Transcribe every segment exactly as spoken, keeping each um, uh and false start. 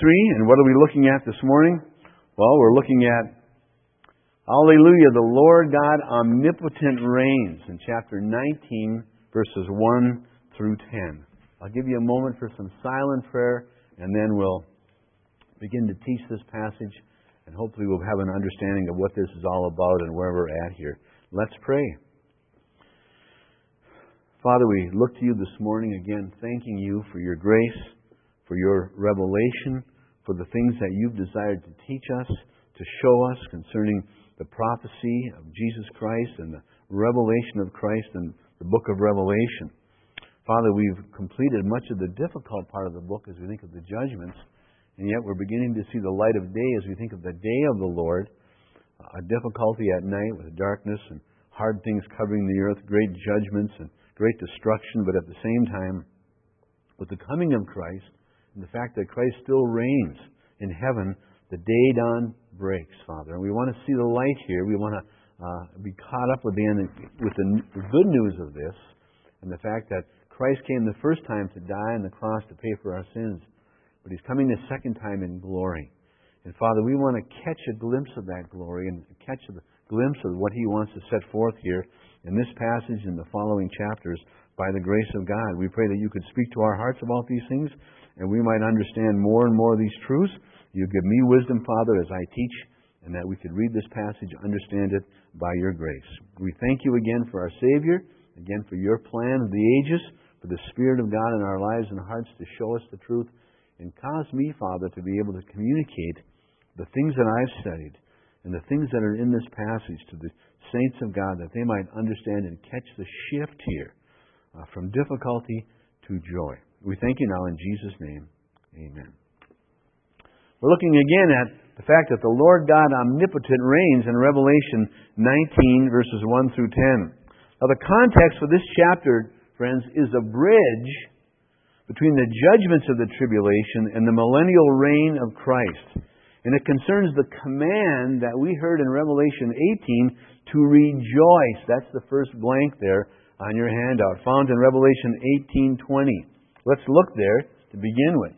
three, and what are we looking at this morning? Well, we're looking at, hallelujah, the Lord God omnipotent reigns in chapter nineteen, verses one through ten. I'll give you a moment for some silent prayer, and then we'll begin to teach this passage, and hopefully we'll have an understanding of what this is all about and where we're at here. Let's pray. Father, we look to you this morning again, thanking you for your grace, for your revelation, for the things that you've desired to teach us, to show us concerning the prophecy of Jesus Christ and the revelation of Christ in the book of Revelation. Father, we've completed much of the difficult part of the book as we think of the judgments, and yet we're beginning to see the light of day as we think of the day of the Lord, a difficulty at night with darkness and hard things covering the earth, great judgments and great destruction, but at the same time, with the coming of Christ and the fact that Christ still reigns in heaven, the day dawn breaks, Father. And we want to see the light here. We want to uh, be caught up with the, with the good news of this and the fact that Christ came the first time to die on the cross to pay for our sins, but He's coming the second time in glory. And Father, we want to catch a glimpse of that glory and catch a glimpse of what He wants to set forth here in this passage and the following chapters by the grace of God. We pray that you could speak to our hearts about these things and we might understand more and more of these truths. You give me wisdom, Father, as I teach, and that we could read this passage, understand it by your grace. We thank you again for our Savior, again for your plan of the ages, for the Spirit of God in our lives and hearts to show us the truth, and cause me, Father, to be able to communicate the things that I've studied and the things that are in this passage to the saints of God, that they might understand and catch the shift here uh, from difficulty to joy. We thank you now in Jesus' name. Amen. We're looking again at the fact that the Lord God omnipotent reigns in Revelation nineteen, verses one through ten. Now the context for this chapter, friends, is a bridge between the judgments of the tribulation and the millennial reign of Christ. And it concerns the command that we heard in Revelation eighteen to rejoice. That's the first blank there on your handout, found in Revelation eighteen twenty. Let's look there to begin with.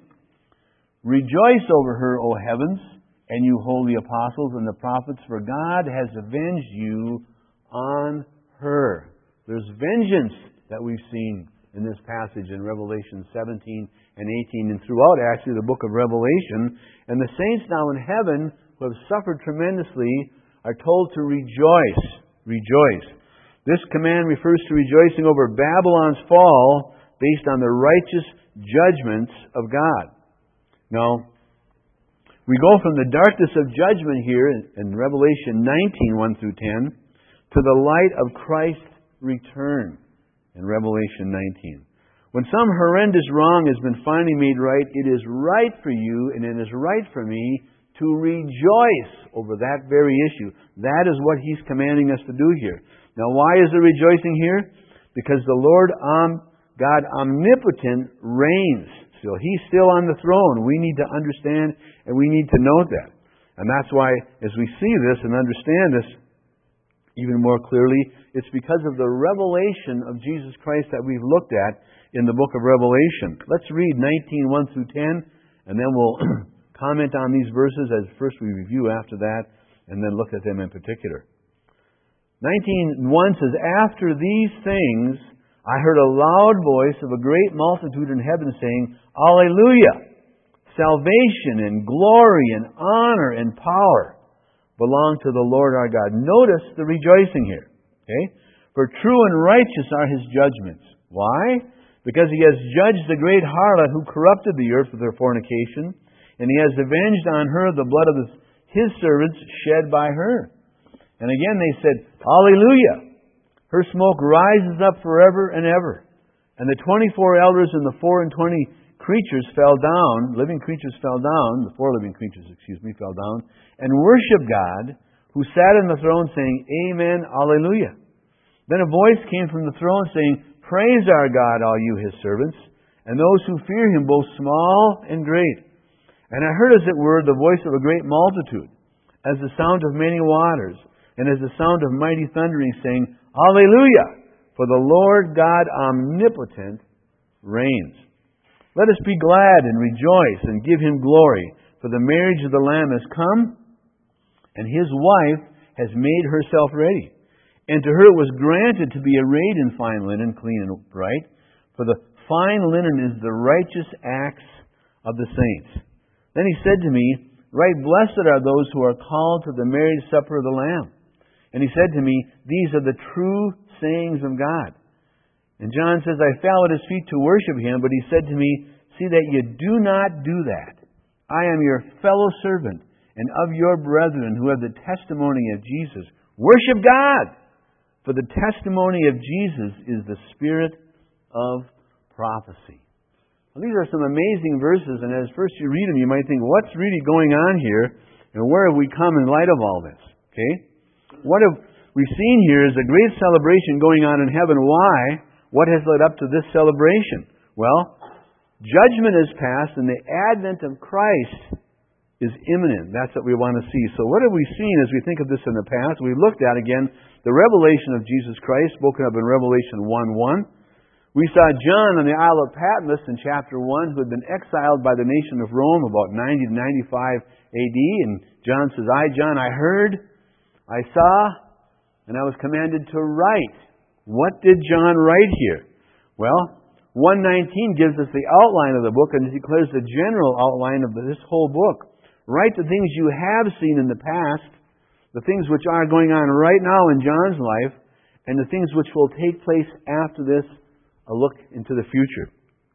Rejoice over her, O heavens, and you holy apostles and the prophets, for God has avenged you on her. There's vengeance that we've seen in this passage in Revelation seventeen and eighteen and throughout actually the book of Revelation. And the saints now in heaven who have suffered tremendously are told to rejoice. Rejoice. This command refers to rejoicing over Babylon's fall based on the righteous judgments of God. Now, we go from the darkness of judgment here in Revelation nineteen, one through ten, to the light of Christ's return in Revelation nineteen. When some horrendous wrong has been finally made right, it is right for you and it is right for me to rejoice over that very issue. That is what He's commanding us to do here. Now, why is there rejoicing here? Because the Lord um, God omnipotent reigns. So He's still on the throne. We need to understand and we need to note that. And that's why, as we see this and understand this even more clearly, it's because of the revelation of Jesus Christ that we've looked at in the book of Revelation. Let's read nineteen, one through ten, and then we'll comment on these verses as first we review after that, and then look at them in particular. nineteen one says, After these things I heard a loud voice of a great multitude in heaven saying, Alleluia! Salvation and glory and honor and power belong to the Lord our God. Notice the rejoicing here. Okay? For true and righteous are His judgments. Why? Because He has judged the great harlot who corrupted the earth with her fornication, and He has avenged on her the blood of His servants shed by her. And again they said, Alleluia! Her smoke rises up forever and ever. And the twenty-four elders and the four and twenty creatures fell down, living creatures fell down, the four living creatures, excuse me, fell down, and worshiped God, who sat on the throne, saying, Amen, Alleluia. Then a voice came from the throne saying, Praise our God, all you His servants, and those who fear Him, both small and great. And I heard, as it were, the voice of a great multitude, as the sound of many waters, and as the sound of mighty thundering, saying, Alleluia! For the Lord God omnipotent reigns. Let us be glad and rejoice and give Him glory, for the marriage of the Lamb has come, and His wife has made herself ready. And to her it was granted to be arrayed in fine linen, clean and bright, for the fine linen is the righteous acts of the saints. Then He said to me, Right blessed are those who are called to the marriage supper of the Lamb. And He said to me, These are the true sayings of God. And John says, I fell at His feet to worship Him, but He said to me, See that you do not do that. I am your fellow servant and of your brethren who have the testimony of Jesus. Worship God! For the testimony of Jesus is the spirit of prophecy. Well, these are some amazing verses, and as first you read them, you might think, what's really going on here, and where have we come in light of all this? Okay? What have we seen here is a great celebration going on in heaven. Why? What has led up to this celebration? Well, judgment is past, and the advent of Christ is imminent. That's what we want to see. So what have we seen as we think of this in the past? We looked at, again, the revelation of Jesus Christ, spoken of in Revelation one one. We saw John on the Isle of Patmos in chapter one, who had been exiled by the nation of Rome about ninety to ninety-five A D. And John says, I, John, I heard, I saw, and I was commanded to write. What did John write here? Well, one nineteen gives us the outline of the book, and it declares the general outline of this whole book. Write the things you have seen in the past, the things which are going on right now in John's life, and the things which will take place after this, a look into the future.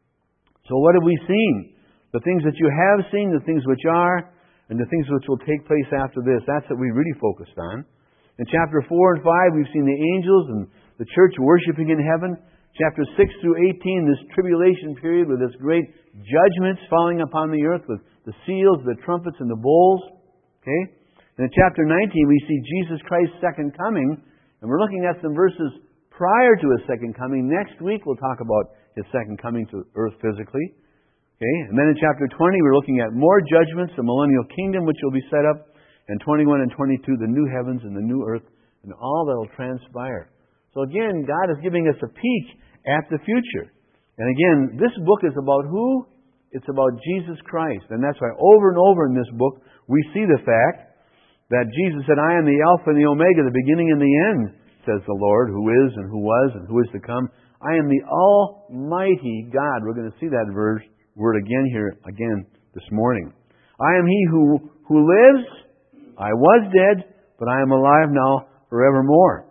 So what have we seen? The things that you have seen, the things which are, and the things which will take place after this. That's what we really focused on. In chapter four and five, we've seen the angels and the church worshiping in heaven. Chapter six through eighteen, this tribulation period with this great judgments falling upon the earth with the seals, the trumpets, and the bowls. Okay? And in chapter nineteen, we see Jesus Christ's second coming, and we're looking at some verses prior to His second coming. Next week, we'll talk about His second coming to earth physically. Okay? And then in chapter twenty, we're looking at more judgments, the millennial kingdom which will be set up, and twenty-one and twenty-two, the new heavens and the new earth, and all that will transpire. So again, God is giving us a peek at the future. And again, this book is about who? It's about Jesus Christ. And that's why over and over in this book, we see the fact that Jesus said, I am the Alpha and the Omega, the beginning and the end, says the Lord, who is and who was and who is to come. I am the Almighty God. We're going to see that verse, word again here, again this morning. I am He who, who lives. I was dead, but I am alive now forevermore.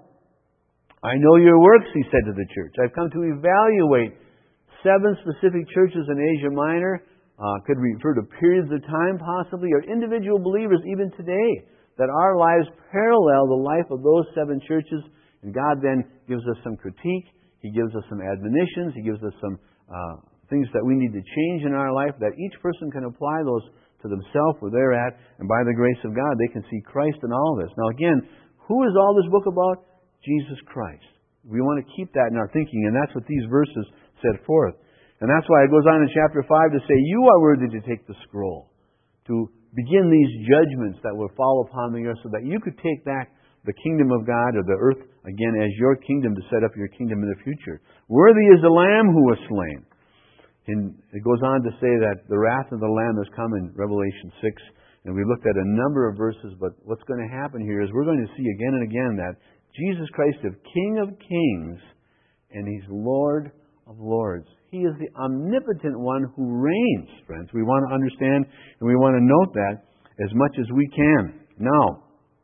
I know your works, He said to the church. I've come to evaluate seven specific churches in Asia Minor. Uh, could refer to periods of time possibly, or individual believers even today, that our lives parallel the life of those seven churches. And God then gives us some critique. He gives us some admonitions. He gives us some uh, things that we need to change in our life, that each person can apply those to themselves where they're at. And by the grace of God, they can see Christ in all this. Now again, who is all this book about? Jesus Christ. We want to keep that in our thinking, and that's what these verses set forth. And that's why it goes on in chapter five to say, you are worthy to take the scroll, to begin these judgments that will fall upon the earth so that you could take back the kingdom of God, or the earth, again, as your kingdom, to set up your kingdom in the future. Worthy is the Lamb who was slain. And it goes on to say that the wrath of the Lamb has come in Revelation six. And we looked at a number of verses, but what's going to happen here is we're going to see again and again that Jesus Christ is King of kings, and He's Lord of lords. He is the omnipotent one who reigns, friends. We want to understand and we want to note that as much as we can. Now,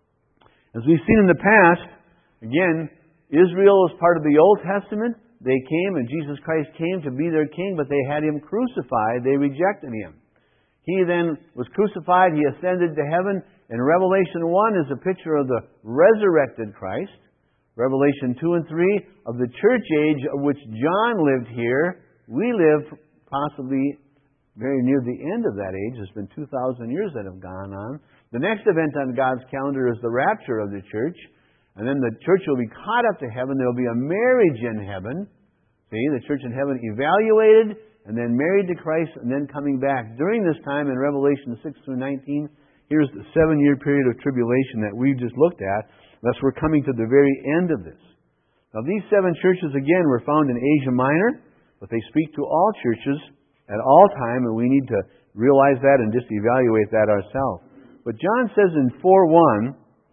as we've seen in the past, again, Israel is part of the Old Testament. They came, and Jesus Christ came to be their king, but they had Him crucified. They rejected Him. He then was crucified. He ascended to heaven. And Revelation one is a picture of the resurrected Christ. Revelation two and three of the church age of which John lived here. We live possibly very near the end of that age. It's been two thousand years that have gone on. The next event on God's calendar is the rapture of the church. And then the church will be caught up to heaven. There will be a marriage in heaven. See, the church in heaven evaluated and then married to Christ and then coming back. During this time in Revelation six through nineteen, here's the seven-year period of tribulation that we just looked at. Thus, we're coming to the very end of this. Now, these seven churches, again, were found in Asia Minor, but they speak to all churches at all time, and we need to realize that and just evaluate that ourselves. But John says in four one,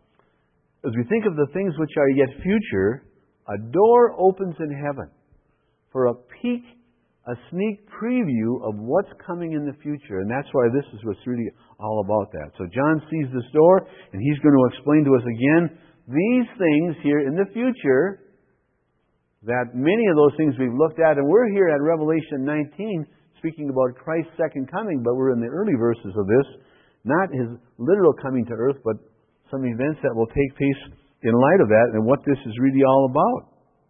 as we think of the things which are yet future, a door opens in heaven for a peek, a sneak preview of what's coming in the future. And that's why this is what's really all about that. So John sees this door, and he's going to explain to us again these things here in the future, that many of those things we've looked at, and we're here at Revelation nineteen speaking about Christ's second coming, but we're in the early verses of this, not His literal coming to earth, but some events that will take place in light of that and what this is really all about.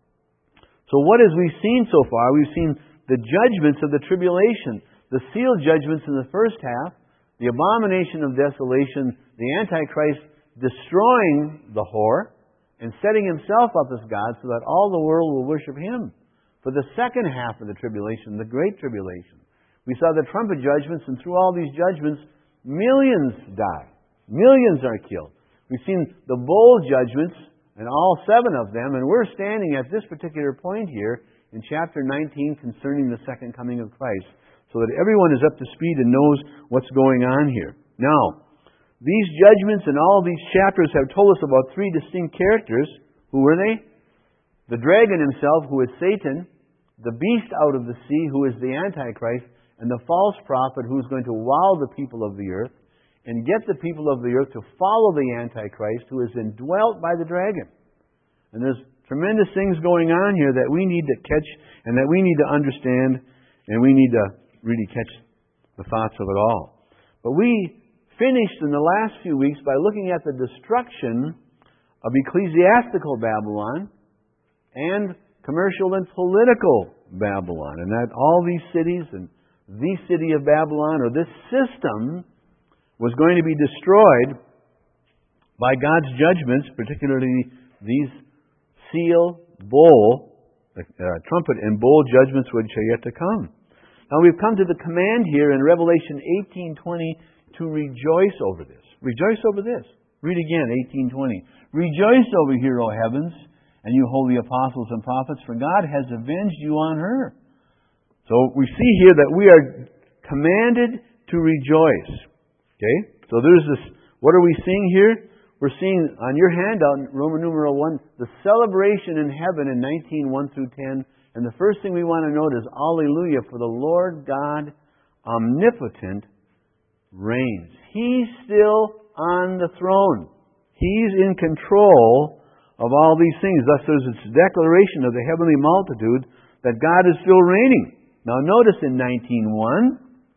So what have we seen so far? We've seen the judgments of the tribulation, the sealed judgments in the first half, the abomination of desolation, the Antichrist destroying the whore and setting himself up as God so that all the world will worship him. For the second half of the tribulation, the great tribulation, we saw the trumpet judgments, and through all these judgments, millions die. Millions are killed. We've seen the bowl judgments, and all seven of them, and we're standing at this particular point here in chapter nineteen concerning the second coming of Christ, so that everyone is up to speed and knows what's going on here. Now, these judgments and all these chapters have told us about three distinct characters. Who were they? The dragon himself, who is Satan, the beast out of the sea, who is the Antichrist, and the false prophet, who is going to wow the people of the earth and get the people of the earth to follow the Antichrist, who is indwelt by the dragon. And there's tremendous things going on here that we need to catch and that we need to understand, and we need to really catch the thoughts of it all. But we finished in the last few weeks by looking at the destruction of ecclesiastical Babylon and commercial and political Babylon, and that all these cities and the city of Babylon, or this system, was going to be destroyed by God's judgments, particularly these seal, bowl, uh, trumpet and bowl judgments which are yet to come. Now we've come to the command here in Revelation eighteen twenty to rejoice over this. Rejoice over this. Read again, eighteen twenty. Rejoice over here, O heavens, and you holy apostles and prophets, for God has avenged you on her. So we see here that we are commanded to rejoice. Okay? So there's this, what are we seeing here? We're seeing on your handout, Roman numeral one, the celebration in heaven in nineteen, one through ten. And the first thing we want to note is, Alleluia, for the Lord God omnipotent reigns. He's still on the throne. He's in control of all these things. Thus there's this declaration of the heavenly multitude that God is still reigning. Now notice in nineteen one,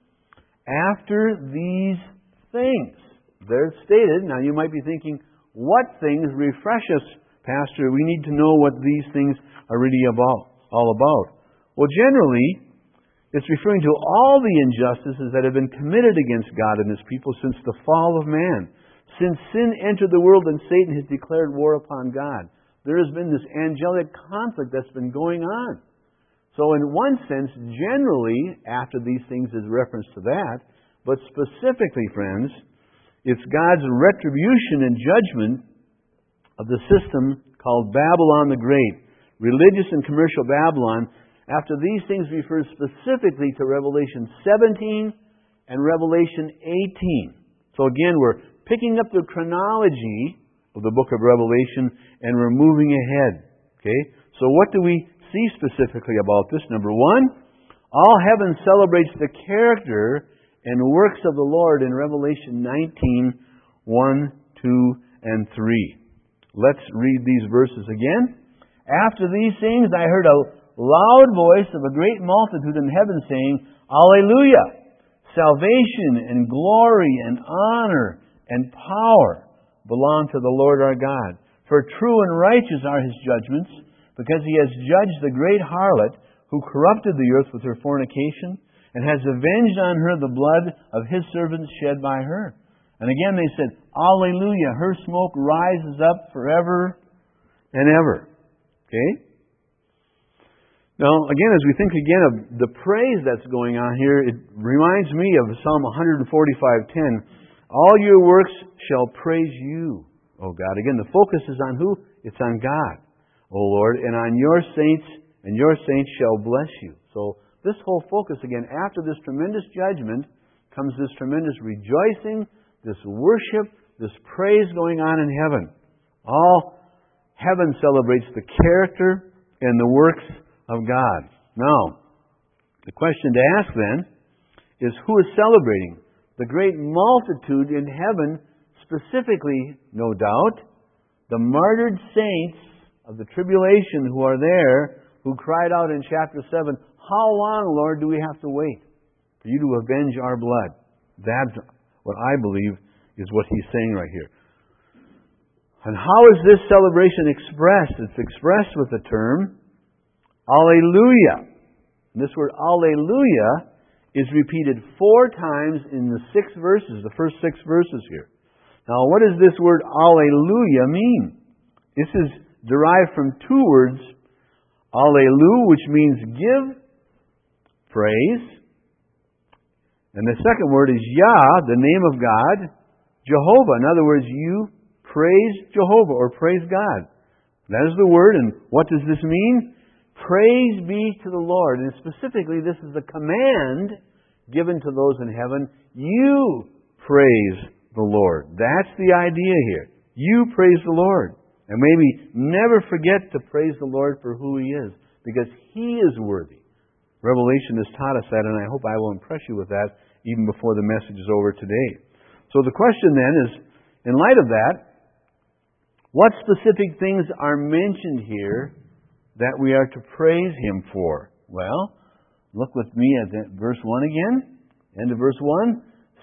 after these things, they're stated. Now you might be thinking, what things? Refresh us, Pastor. We need to know what these things are really about, all about. Well, generally, it's referring to all the injustices that have been committed against God and His people since the fall of man. Since sin entered the world and Satan has declared war upon God, there has been this angelic conflict that's been going on. So in one sense, generally, after these things is reference to that, but specifically, friends, it's God's retribution and judgment of the system called Babylon the Great, religious and commercial Babylon. After these things refers specifically to Revelation seventeen and Revelation eighteen. So again, we're picking up the chronology of the book of Revelation and we're moving ahead. Okay? So what do we see specifically about this? Number one, all heaven celebrates the character and works of the Lord in Revelation nineteen, one, two, and three. Let's read these verses again. After these things I heard a loud voice of a great multitude in heaven saying, Alleluia! Salvation and glory and honor and power belong to the Lord our God. For true and righteous are His judgments, because He has judged the great harlot who corrupted the earth with her fornication, and has avenged on her the blood of His servants shed by her. And again they said, Alleluia! Her smoke rises up forever and ever. Okay? Now, again, as we think again of the praise that's going on here, it reminds me of Psalm one forty-five ten. All your works shall praise you, O God. Again, the focus is on who? It's on God, O Lord. And on your saints, and your saints shall bless you. So this whole focus again, after this tremendous judgment, comes this tremendous rejoicing, this worship, this praise going on in heaven. All heaven celebrates the character and the works of God. Now, the question to ask then is, who is celebrating? The great multitude in heaven, specifically, no doubt, the martyred saints of the tribulation who are there, who cried out in chapter seven, "How long, Lord, do we have to wait for you to avenge our blood?" That's what I believe is what he's saying right here. And how is this celebration expressed? It's expressed with the term Alleluia. And this word Alleluia is repeated four times in the six verses, the first six verses here. Now, what does this word Alleluia mean? This is derived from two words, Allelu, which means give praise. And the second word is Yah, the name of God, Jehovah. In other words, you praise Jehovah or praise God. That is the word. And what does this mean? Praise be to the Lord. And specifically, this is a command given to those in heaven. You praise the Lord. That's the idea here. You praise the Lord. And maybe never forget to praise the Lord for who He is, because He is worthy. Revelation has taught us that, and I hope I will impress you with that even before the message is over today. So the question then is, in light of that, what specific things are mentioned here that we are to praise Him for? Well, look with me at verse one again. End of verse one.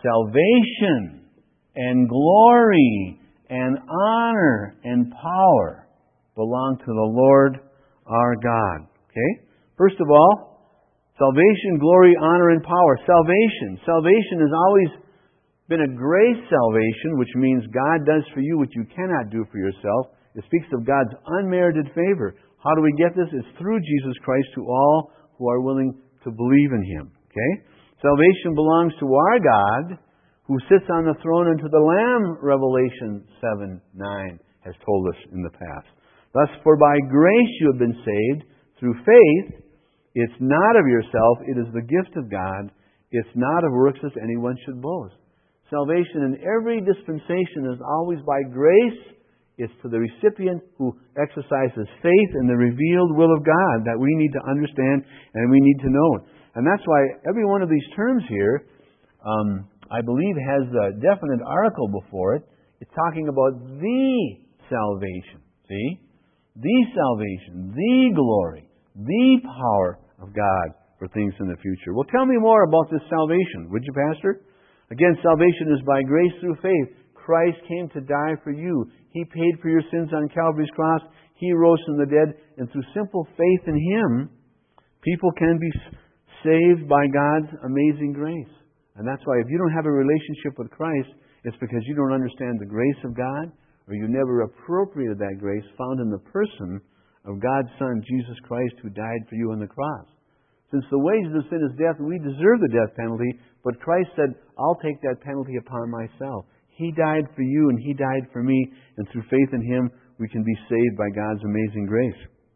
Salvation and glory and honor and power belong to the Lord our God. Okay? First of all, salvation, glory, honor, and power. Salvation. Salvation has always been a grace salvation, which means God does for you what you cannot do for yourself. It speaks of God's unmerited favor. How do we get this? It's through Jesus Christ to all who are willing to believe in Him. Okay? Salvation belongs to our God, who sits on the throne, and to the Lamb, Revelation seven nine has told us in the past. Thus, for by grace you have been saved through faith. It's not of yourself, it is the gift of God. It's not of works, lest anyone should boast. Salvation in every dispensation is always by grace. It's to the recipient who exercises faith in the revealed will of God that we need to understand and we need to know. And that's why every one of these terms here, um, I believe, has a definite article before it. It's talking about the salvation. See? The salvation, the glory, the power of God for things in the future. Well, tell me more about this salvation, would you, Pastor? Again, salvation is by grace through faith. Christ came to die for you. He paid for your sins on Calvary's cross. He rose from the dead. And through simple faith in Him, people can be saved by God's amazing grace. And that's why if you don't have a relationship with Christ, it's because you don't understand the grace of God, or you never appropriated that grace found in the person of God's Son, Jesus Christ, who died for you on the cross. Since the wages of sin is death, we deserve the death penalty, but Christ said, I'll take that penalty upon myself. He died for you and He died for me, and through faith in Him, we can be saved by God's amazing grace.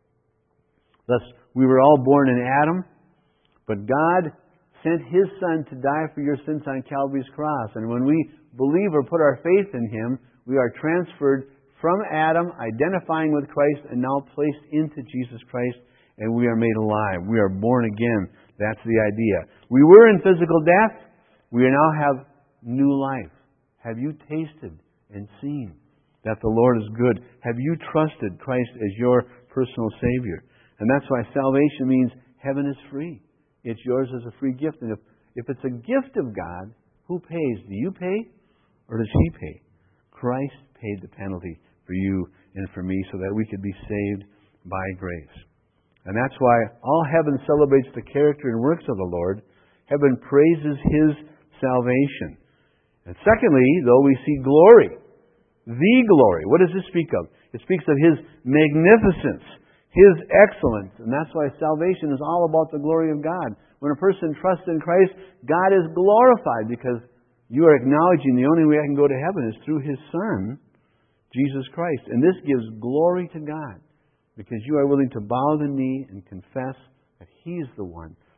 Thus, we were all born in Adam, but God sent His Son to die for your sins on Calvary's cross. And when we believe or put our faith in Him, we are transferred from Adam, identifying with Christ, and now placed into Jesus Christ, and we are made alive. We are born again. That's the idea. We were in physical death. We now have new life. Have you tasted and seen that the Lord is good? Have you trusted Christ as your personal Savior? And that's why salvation means heaven is free. It's yours as a free gift. And if, if it's a gift of God, who pays? Do you pay or does He pay? Christ paid the penalty for you and for me so that we could be saved by grace. And that's why all heaven celebrates the character and works of the Lord. Heaven praises His salvation. And secondly, though, we see glory. The glory. What does this speak of? It speaks of His magnificence, His excellence. And that's why salvation is all about the glory of God. When a person trusts in Christ, God is glorified because you are acknowledging the only way I can go to heaven is through His Son, Jesus Christ. And this gives glory to God because you are willing to bow the knee and confess that He is the one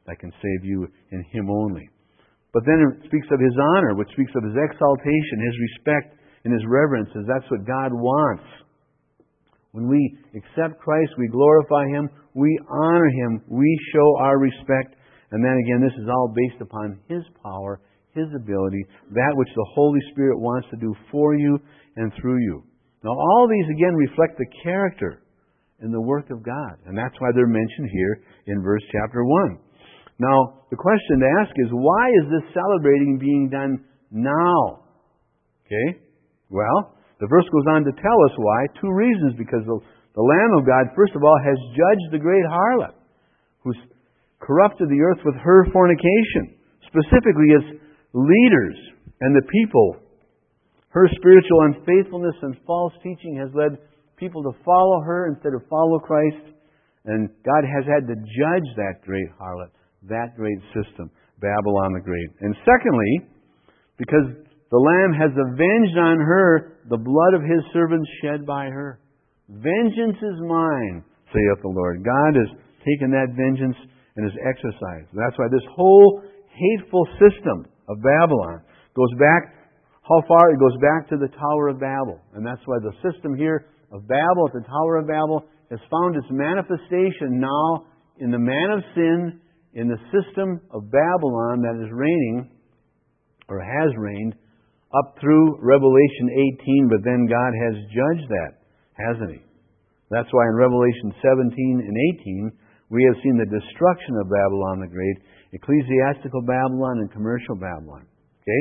that can save you in Him only. But then it speaks of His honor, which speaks of His exaltation, His respect, and His reverence, as that's what God wants. When we accept Christ, we glorify Him, we honor Him, we show our respect. And then again, this is all based upon His power, His ability, that which the Holy Spirit wants to do for you and through you. Now, all these again reflect the character and the work of God. And that's why they're mentioned here in verse chapter one. Now, the question to ask is, why is this celebrating being done now? Okay? Well, the verse goes on to tell us why. Two reasons. Because the, the Lamb of God, first of all, has judged the great harlot, who's corrupted the earth with her fornication. Specifically, as leaders and the people. Her spiritual unfaithfulness and false teaching has led people to follow her instead of follow Christ. And God has had to judge that great harlot, that great system, Babylon the Great. And secondly, because the Lamb has avenged on her the blood of His servants shed by her. Vengeance is mine, saith the Lord. God has taken that vengeance and has exercised. That's why this whole hateful system of Babylon goes back, how far? It goes back to the Tower of Babel. And that's why the system here of Babel, at the Tower of Babel, has found its manifestation now in the man of sin, in the system of Babylon that is reigning, or has reigned, up through Revelation eighteen, but then God has judged that, hasn't He? That's why in Revelation seventeen and eighteen, we have seen the destruction of Babylon the Great, ecclesiastical Babylon and commercial Babylon. Okay?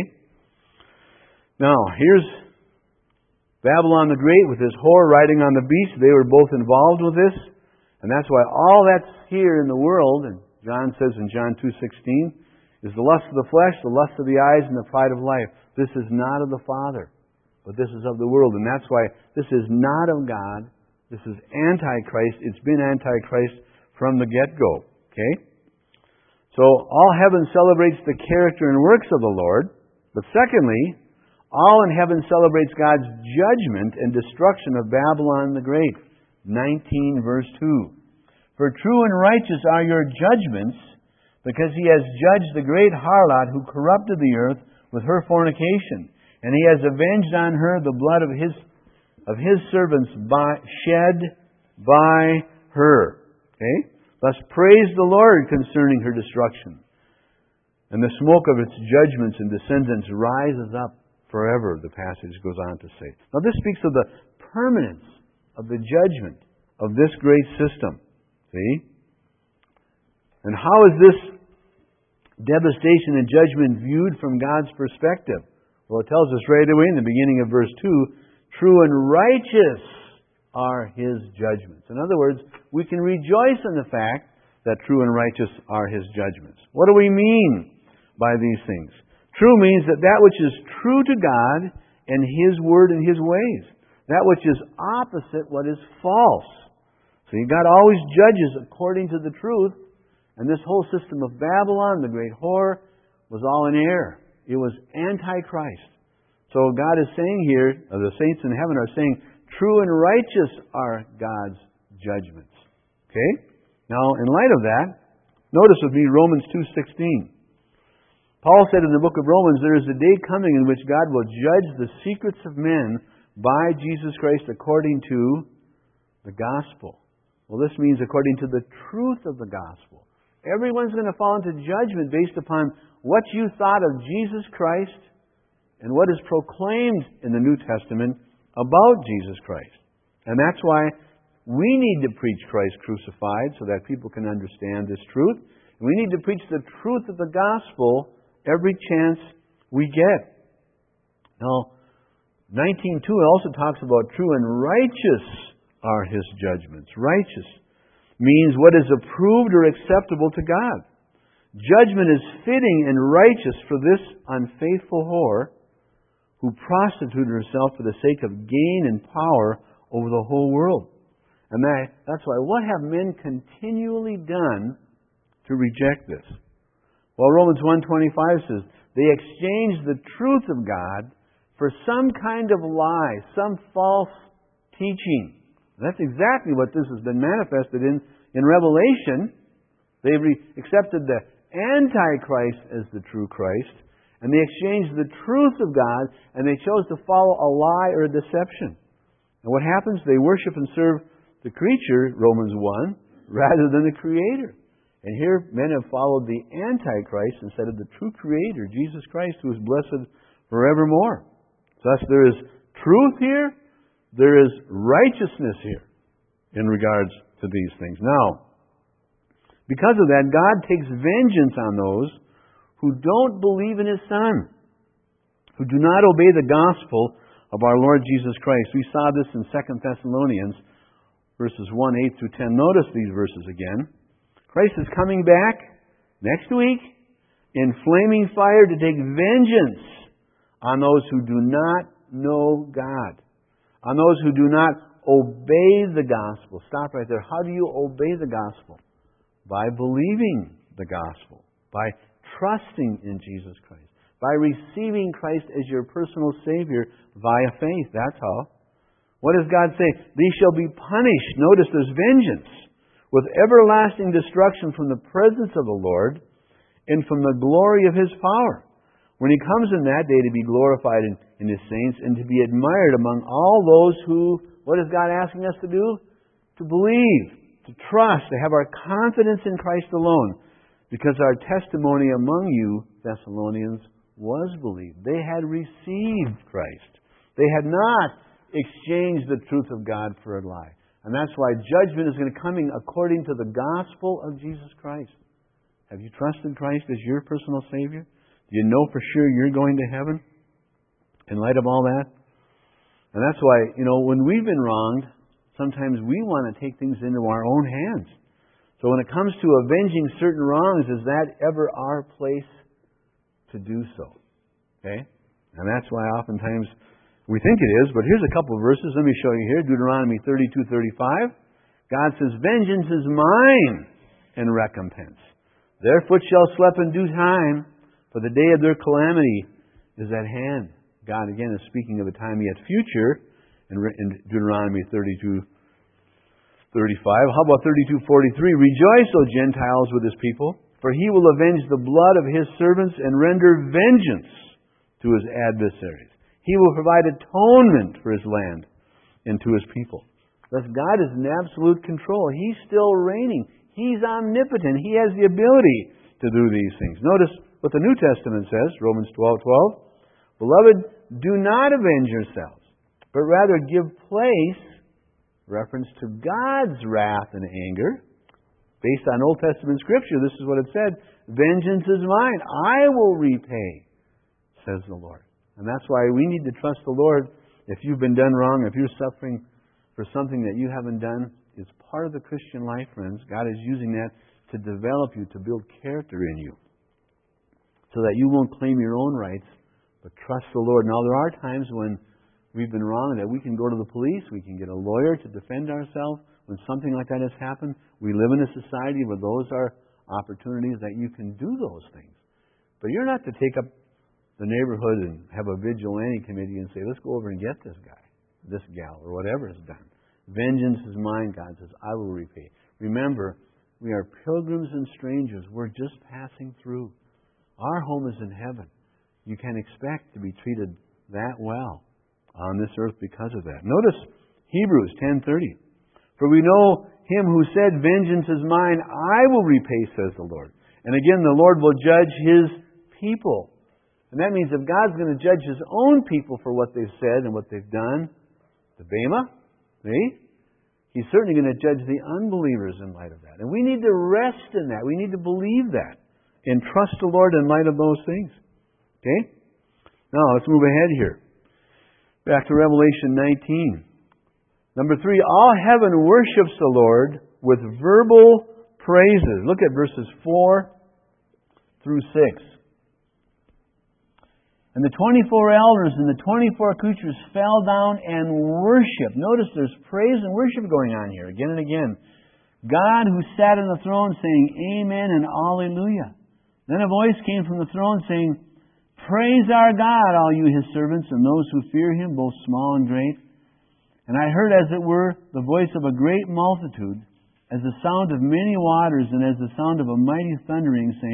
Now, here's Babylon the Great with his whore riding on the beast. They were both involved with this. And that's why all that's here in the world, and John says in John two sixteen, is the lust of the flesh, the lust of the eyes, and the pride of life. This is not of the Father, but this is of the world. And that's why this is not of God. This is Antichrist. It's been Antichrist from the get-go. Okay? So all heaven celebrates the character and works of the Lord. But secondly, all in heaven celebrates God's judgment and destruction of Babylon the Great. nineteen verse two. For true and righteous are your judgments, because He has judged the great harlot who corrupted the earth with her fornication. And He has avenged on her the blood of His of His servants by, shed by her. Okay? Thus praise the Lord concerning her destruction. And the smoke of its judgments and descendants rises up forever, the passage goes on to say. Now this speaks of the permanence of the judgment of this great system. See? And how is this devastation and judgment viewed from God's perspective? Well, it tells us right away in the beginning of verse two, true and righteous are His judgments. In other words, we can rejoice in the fact that true and righteous are His judgments. What do we mean by these things? True means that that which is true to God and His Word and His ways. That which is opposite what is false. So God always judges according to the truth. And this whole system of Babylon, the great whore, was all in error. It was Antichrist. So God is saying here, or the saints in heaven are saying, true and righteous are God's judgments. Okay? Now, in light of that, notice with me Romans two sixteen. Paul said in the book of Romans, there is a day coming in which God will judge the secrets of men by Jesus Christ according to the gospel. Well, this means according to the truth of the gospel. Everyone's going to fall into judgment based upon what you thought of Jesus Christ and what is proclaimed in the New Testament about Jesus Christ. And that's why we need to preach Christ crucified so that people can understand this truth. We need to preach the truth of the gospel every chance we get. Now, nineteen two also talks about true and righteous are His judgments. Righteous means what is approved or acceptable to God. Judgment is fitting and righteous for this unfaithful whore who prostituted herself for the sake of gain and power over the whole world. And that, that's why, what have men continually done to reject this? Well, Romans one twenty-five says, they exchanged the truth of God for some kind of lie, some false teaching. That's exactly what this has been manifested in, in Revelation. They've re- accepted the Antichrist as the true Christ, and they exchanged the truth of God, and they chose to follow a lie or a deception. And what happens? They worship and serve the creature, Romans one, rather than the Creator. And here men have followed the Antichrist instead of the true Creator, Jesus Christ, who is blessed forevermore. Thus there is truth here, there is righteousness here in regards to these things. Now, because of that, God takes vengeance on those who don't believe in His Son, who do not obey the gospel of our Lord Jesus Christ. We saw this in Second Thessalonians, verses one, eight through ten. Notice these verses again. Christ is coming back next week in flaming fire to take vengeance on those who do not know God, on those who do not obey the gospel. Stop right there. How do you obey the gospel? By believing the gospel, by trusting in Jesus Christ, by receiving Christ as your personal Savior via faith. That's how. What does God say? These shall be punished. Notice there's vengeance with everlasting destruction from the presence of the Lord and from the glory of His power, when He comes in that day to be glorified in, in His saints and to be admired among all those who, what is God asking us to do? To believe, to trust, to have our confidence in Christ alone. Because our testimony among you, Thessalonians, was believed. They had received Christ. They had not exchanged the truth of God for a lie. And that's why judgment is going to come according to the gospel of Jesus Christ. Have you trusted Christ as your personal Savior? Do you know for sure you're going to heaven in light of all that? And that's why, you know, when we've been wronged, sometimes we want to take things into our own hands. So when it comes to avenging certain wrongs, is that ever our place to do so? Okay? And that's why oftentimes we think it is, but here's a couple of verses. Let me show you here. Deuteronomy thirty-two thirty-five. God says, vengeance is mine and recompense. Their foot shall slip in due time, for the day of their calamity is at hand. God, again, is speaking of a time yet future in Deuteronomy thirty-two thirty-five. How about thirty-two forty-three? Rejoice, O Gentiles, with His people, for He will avenge the blood of His servants and render vengeance to His adversaries. He will provide atonement for His land and to His people. Thus, God is in absolute control. He's still reigning. He's omnipotent. He has the ability to do these things. Notice what the New Testament says, Romans twelve twelve. Beloved, do not avenge yourselves, but rather give place, reference to God's wrath and anger. Based on Old Testament Scripture, this is what it said, vengeance is mine, I will repay, says the Lord. And that's why we need to trust the Lord. If you've been done wrong, if you're suffering for something that you haven't done, it's part of the Christian life, friends. God is using that to develop you, to build character in you, so that you won't claim your own rights, but trust the Lord. Now, there are times when we've been wrong that we can go to the police, we can get a lawyer to defend ourselves. When something like that has happened, we live in a society where those are opportunities that you can do those things. But you're not to take up the neighborhood and have a vigilante committee and say, let's go over and get this guy, this gal, or whatever is done. Vengeance is mine, God says, I will repay. Remember, we are pilgrims and strangers. We're just passing through. Our home is in heaven. You can expect to be treated that well on this earth because of that. Notice Hebrews ten thirty. For we know Him who said, vengeance is mine, I will repay, says the Lord. And again, the Lord will judge His people. And that means if God's going to judge His own people for what they've said and what they've done, the Bema, see? He's certainly going to judge the unbelievers in light of that. And we need to rest in that. We need to believe that and trust the Lord in light of those things. Okay? Now, let's move ahead here. Back to Revelation nineteen. Number three, all heaven worships the Lord with verbal praises. Look at verses four through six. And the twenty-four elders and the twenty-four creatures fell down and worshiped. Notice there's praise and worship going on here again and again. God who sat on the throne saying, Amen and Alleluia. Then a voice came from the throne saying, Praise our God, all you His servants, and those who fear Him, both small and great. And I heard, as it were, the voice of a great multitude, as the sound of many waters, and as the sound of a mighty thundering, saying,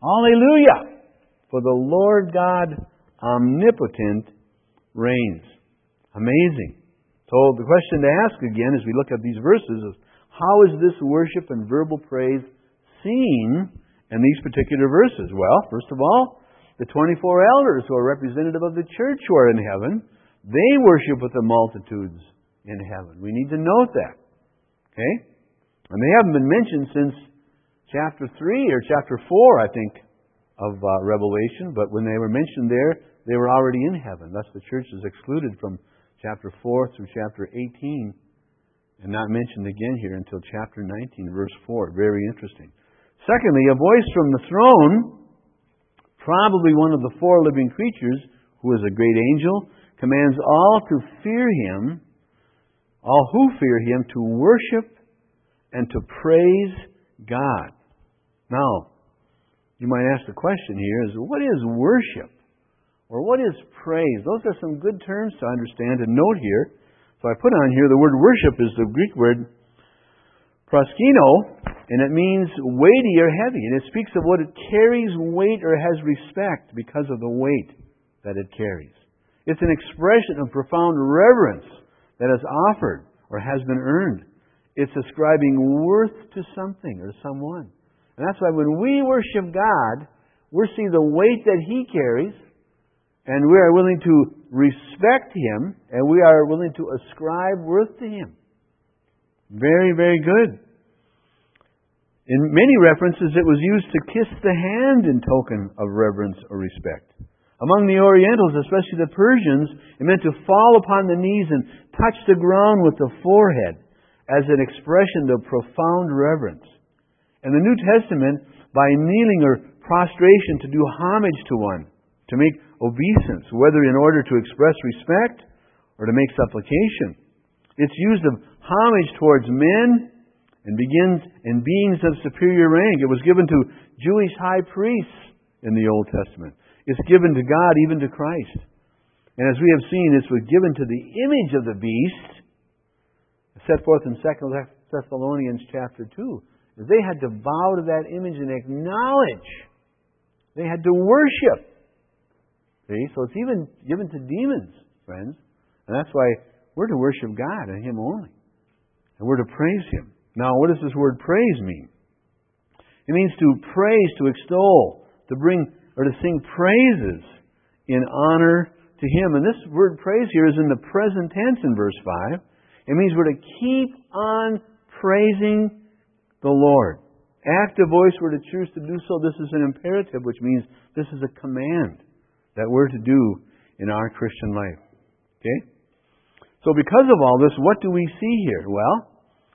Alleluia! For the Lord God omnipotent reigns. Amazing. So the question to ask again as we look at these verses is, how is this worship and verbal praise seen in these particular verses? Well, first of all, the twenty-four elders who are representative of the church who are in heaven, they worship with the multitudes in heaven. We need to note that. Okay? And they haven't been mentioned since chapter three or chapter four, I think, of uh, Revelation. But when they were mentioned there, they were already in heaven. Thus the church is excluded from chapter four through chapter eighteen, and not mentioned again here until chapter nineteen, verse four. Very interesting. Secondly, a voice from the throne, probably one of the four living creatures, who is a great angel, commands all to fear Him, all who fear Him, to worship and to praise God. Now, you might ask the question here is, what is worship? Or what is praise? Those are some good terms to understand and note here. So I put on here the word worship is the Greek word proskino, and it means weighty or heavy. And it speaks of what it carries weight or has respect because of the weight that it carries. It's an expression of profound reverence that is offered or has been earned. It's ascribing worth to something or someone. And that's why when we worship God, we see the weight that He carries, and we are willing to respect Him, and we are willing to ascribe worth to Him. Very, very good. In many references, it was used to kiss the hand in token of reverence or respect. Among the Orientals, especially the Persians, it meant to fall upon the knees and touch the ground with the forehead as an expression of profound reverence. In the New Testament, by kneeling or prostration to do homage to one, to make obeisance, whether in order to express respect or to make supplication. It's used of homage towards men and begins in beings of superior rank. It was given to Jewish high priests in the Old Testament. It's given to God, even to Christ. And as we have seen, it was given to the image of the beast, set forth in Second Thessalonians chapter two. They had to bow to that image and acknowledge. They had to worship. See? So it's even given to demons, friends. And that's why we're to worship God and Him only. And we're to praise Him. Now, what does this word praise mean? It means to praise, to extol, to bring or to sing praises in honor to Him. And this word praise here is in the present tense in verse five. It means we're to keep on praising the Lord. Active voice, we're to choose to do so. This is an imperative, which means this is a command that we're to do in our Christian life. Okay? So because of all this, what do we see here? Well,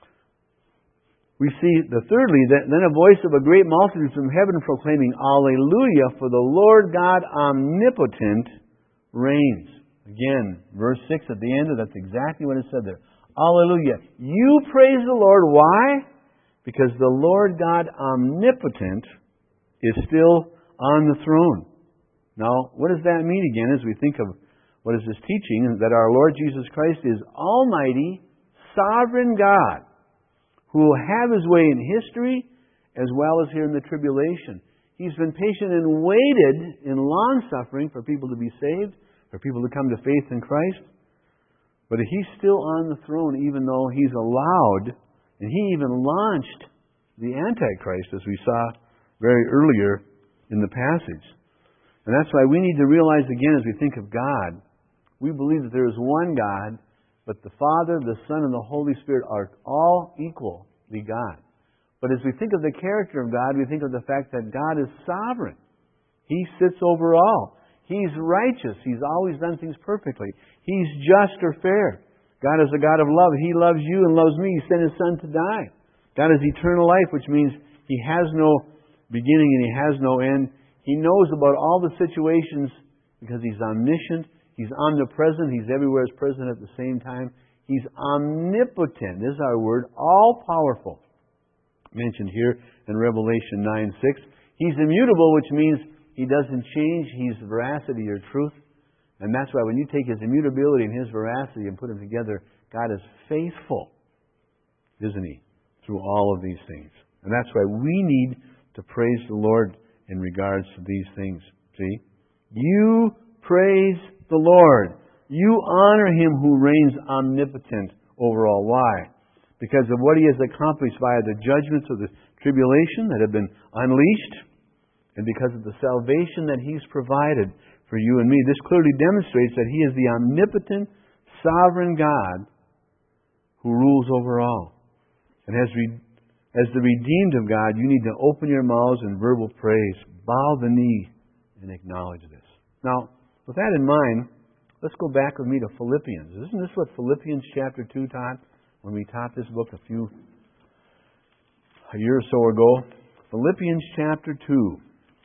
we see, the thirdly, that then a voice of a great multitude from heaven proclaiming, Alleluia, for the Lord God omnipotent reigns. Again, verse six at the end, that's exactly what it said there. Alleluia. You praise the Lord. Why? Because the Lord God omnipotent is still on the throne. Now, what does that mean again as we think of what is this teaching? That our Lord Jesus Christ is Almighty, Sovereign God, who will have His way in history as well as here in the tribulation. He's been patient and waited in long suffering for people to be saved, for people to come to faith in Christ. But He's still on the throne, even though He's allowed, and He even launched the Antichrist, as we saw very earlier in the passage. And that's why we need to realize again as we think of God, we believe that there is one God, but the Father, the Son, and the Holy Spirit are all equally God. But as we think of the character of God, we think of the fact that God is sovereign. He sits over all. He's righteous. He's always done things perfectly. He's just or fair. God is a God of love. He loves you and loves me. He sent His Son to die. God is eternal life, which means He has no beginning and He has no end. He knows about all the situations because He's omniscient. He's omnipresent. He's everywhere as present at the same time. He's omnipotent. This is our word. All-powerful. Mentioned here in Revelation nine six. He's immutable, which means He doesn't change. He's veracity or truth. And that's why when you take His immutability and His veracity and put them together, God is faithful, isn't He, through all of these things. And that's why we need to praise the Lord in regards to these things. See? You praise the Lord. You honor Him who reigns omnipotent over all. Why? Because of what He has accomplished via the judgments of the tribulation that have been unleashed, and because of the salvation that He's provided for you and me. This clearly demonstrates that He is the omnipotent, sovereign God who rules over all. And as, re- as the redeemed of God, you need to open your mouths in verbal praise, bow the knee, and acknowledge this. Now, with that in mind, let's go back with me to Philippians. Isn't this what Philippians chapter two taught when we taught this book a few, a year or so ago? Philippians chapter two.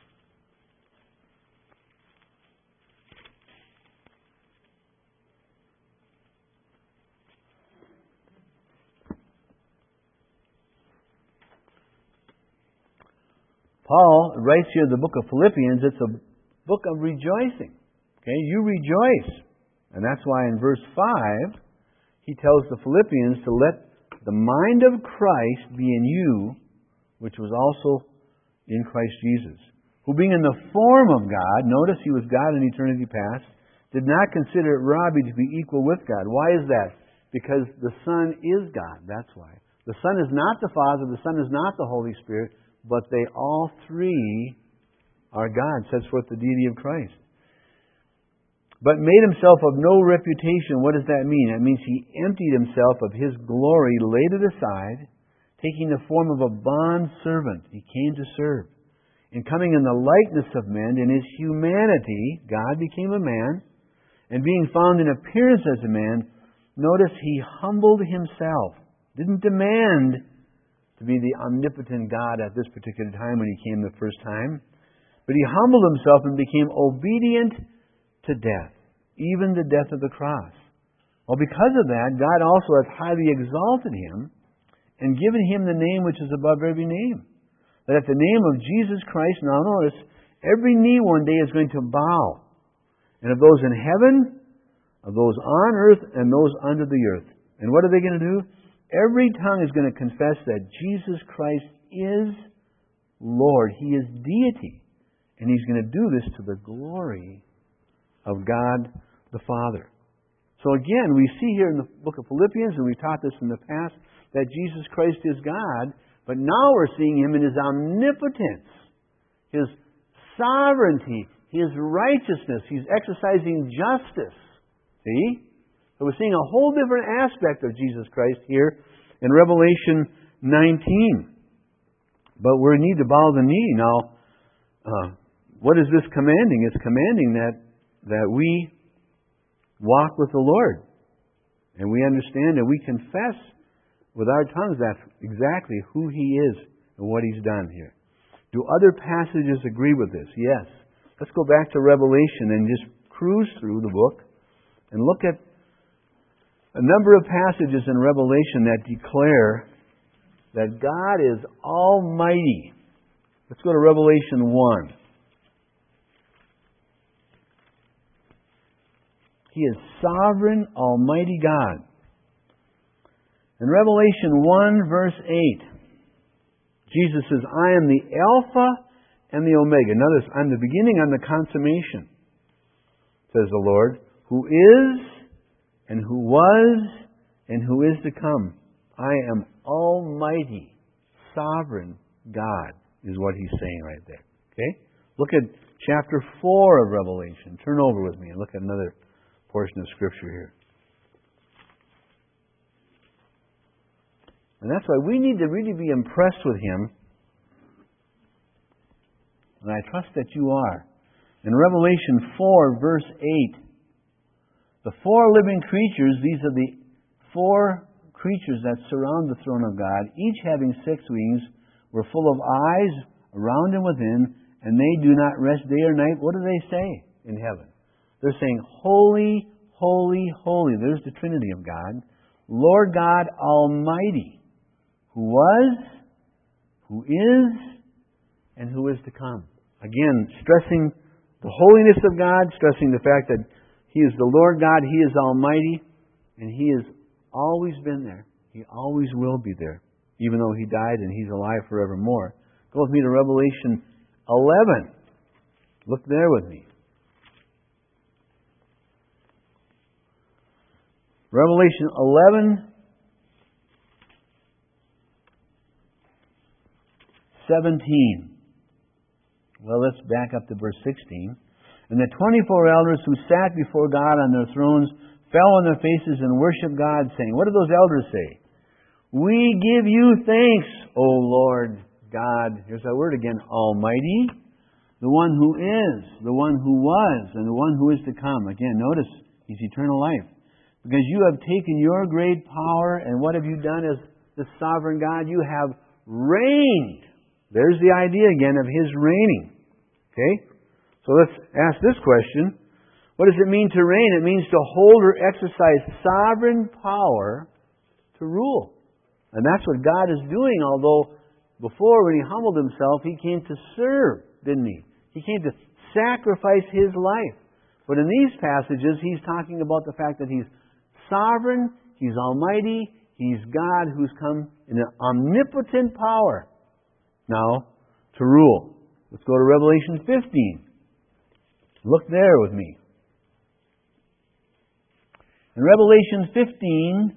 Paul writes here in the book of Philippians, it's a book of rejoicing. Okay, you rejoice. And that's why in verse five, he tells the Philippians to let the mind of Christ be in you, which was also in Christ Jesus, who being in the form of God, notice He was God in eternity past, did not consider it robbery to be equal with God. Why is that? Because the Son is God. That's why. The Son is not the Father, the Son is not the Holy Spirit, but they all three are God, sets forth the deity of Christ. But made Himself of no reputation. What does that mean? That means He emptied Himself of His glory, laid it aside, taking the form of a bond servant. He came to serve. And coming in the likeness of men, in His humanity, God became a man. And being found in appearance as a man, notice He humbled Himself. Didn't demand to be the omnipotent God at this particular time when He came the first time. But He humbled Himself and became obedient to death, even the death of the cross. Well, because of that, God also has highly exalted Him and given Him the name which is above every name. That at the name of Jesus Christ, now notice, every knee one day is going to bow. And of those in heaven, of those on earth, and those under the earth. And what are they going to do? Every tongue is going to confess that Jesus Christ is Lord. He is deity. And He's going to do this to the glory of God the Father. So again, we see here in the book of Philippians, and we taught this in the past, that Jesus Christ is God, but now we're seeing Him in His omnipotence, His sovereignty, His righteousness. He's exercising justice. See? So we're seeing a whole different aspect of Jesus Christ here in Revelation nineteen. But we need to bow the knee. Now, uh, what is this commanding? It's commanding that, that we walk with the Lord. And we understand and we confess with our tongues that exactly who He is and what He's done here. Do other passages agree with this? Yes. Let's go back to Revelation and just cruise through the book and look at a number of passages in Revelation that declare that God is almighty. Let's go to Revelation one. He is sovereign, almighty God. In Revelation one, verse eight, Jesus says, I am the Alpha and the Omega. Notice, I'm the beginning, I'm the consummation, says the Lord, who is and who was, and who is to come. I am Almighty, Sovereign God, is what He's saying right there. Okay? Look at chapter four of Revelation. Turn over with me and look at another portion of Scripture here. And that's why we need to really be impressed with Him. And I trust that you are. In Revelation four, verse eight, the four living creatures, these are the four creatures that surround the throne of God, each having six wings, were full of eyes around and within, and they do not rest day or night. What do they say in heaven? They're saying, Holy, holy, holy. There's the Trinity of God. Lord God Almighty, who was, who is, and who is to come. Again, stressing the holiness of God, stressing the fact that He is the Lord God, He is Almighty, and He has always been there. He always will be there, even though He died and He's alive forevermore. Go with me to Revelation eleven. Look there with me. Revelation eleven, seventeen. Well, let's back up to verse sixteen. And the twenty-four elders who sat before God on their thrones fell on their faces and worshiped God, saying, what do those elders say? We give you thanks, O Lord God. Here's that word again, Almighty. The one who is, the one who was, and the one who is to come. Again, notice, He's eternal life. Because you have taken your great power, and what have you done as the sovereign God? You have reigned. There's the idea again of His reigning. Okay? So let's ask this question. What does it mean to reign? It means to hold or exercise sovereign power to rule. And that's what God is doing, although before when He humbled Himself, He came to serve, didn't He? He came to sacrifice His life. But in these passages, He's talking about the fact that He's sovereign, He's almighty, He's God who's come in an omnipotent power now to rule. Let's go to Revelation fifteen. Look there with me. In Revelation fifteen,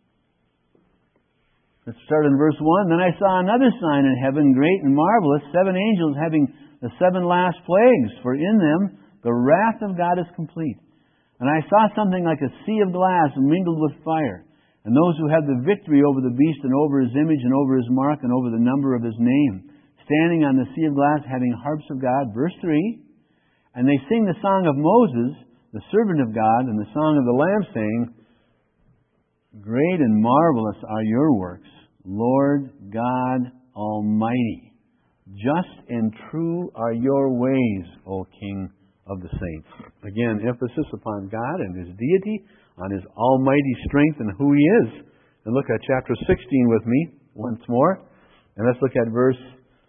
let's start in verse one. Then I saw another sign in heaven, great and marvelous, seven angels having the seven last plagues, for in them the wrath of God is complete. And I saw something like a sea of glass mingled with fire. And those who had the victory over the beast and over his image and over his mark and over the number of his name, standing on the sea of glass having harps of God. Verse three. And they sing the song of Moses, the servant of God, and the song of the Lamb, saying, great and marvelous are your works, Lord God Almighty. Just and true are your ways, O King of the saints. Again, emphasis upon God and His deity, on His almighty strength and who He is. And look at chapter sixteen with me once more. And let's look at verse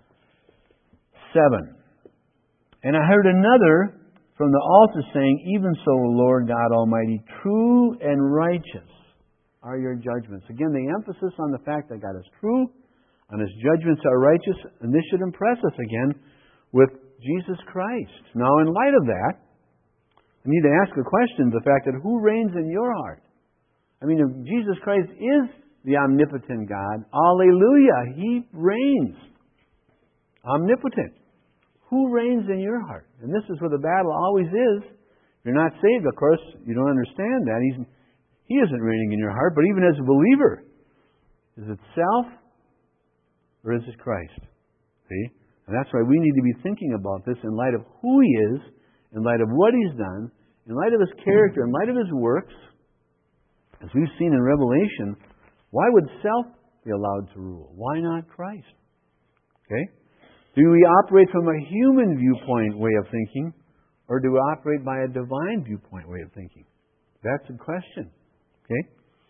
seven. And I heard another from the altar saying, even so, Lord God Almighty, true and righteous are your judgments. Again, the emphasis on the fact that God is true, and His judgments are righteous, and this should impress us again with Jesus Christ. Now, in light of that, I need to ask a question, the fact that who reigns in your heart? I mean, if Jesus Christ is the omnipotent God, hallelujah, He reigns. Omnipotent. Who reigns in your heart? And this is where the battle always is. If you're not saved, of course, you don't understand that. He's, he isn't reigning in your heart, but even as a believer, is it self or is it Christ? See? And that's why we need to be thinking about this in light of who He is, in light of what He's done, in light of His character, in light of His works. As we've seen in Revelation, why would self be allowed to rule? Why not Christ? Okay? Do we operate from a human viewpoint way of thinking, or do we operate by a divine viewpoint way of thinking? That's the question. Okay?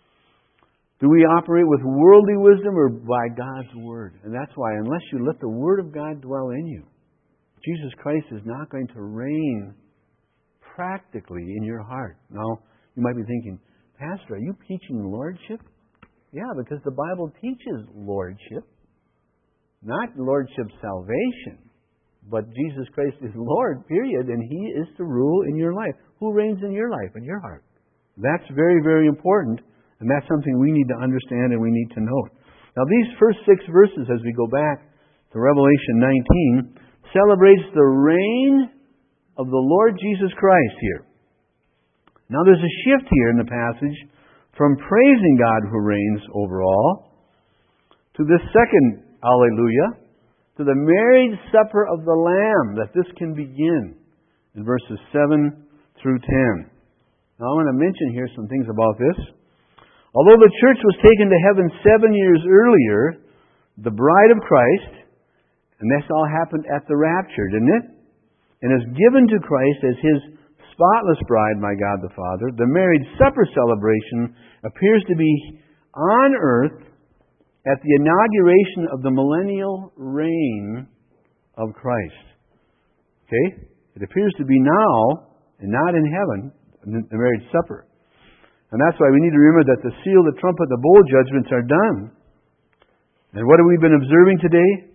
Do we operate with worldly wisdom or by God's Word? And that's why, unless you let the Word of God dwell in you, Jesus Christ is not going to reign practically in your heart. Now, you might be thinking, Pastor, are you teaching Lordship? Yeah, because the Bible teaches Lordship. Not Lordship salvation, but Jesus Christ is Lord, period, and He is to rule in your life. Who reigns in your life, in your heart? That's very, very important, and that's something we need to understand and we need to note. Now, these first six verses, as we go back to Revelation nineteen, celebrates the reign of the Lord Jesus Christ here. Now, there's a shift here in the passage from praising God who reigns over all to this second Alleluia, to the marriage supper of the Lamb, that this can begin in verses seven through ten. Now I want to mention here some things about this. Although the church was taken to heaven seven years earlier, the bride of Christ, and this all happened at the rapture, didn't it? And is given to Christ as His spotless bride by God the Father, the marriage supper celebration appears to be on earth at the inauguration of the millennial reign of Christ. Okay? It appears to be now, and not in heaven, the marriage supper. And that's why we need to remember that the seal, the trumpet, the bowl judgments are done. And what have we been observing today?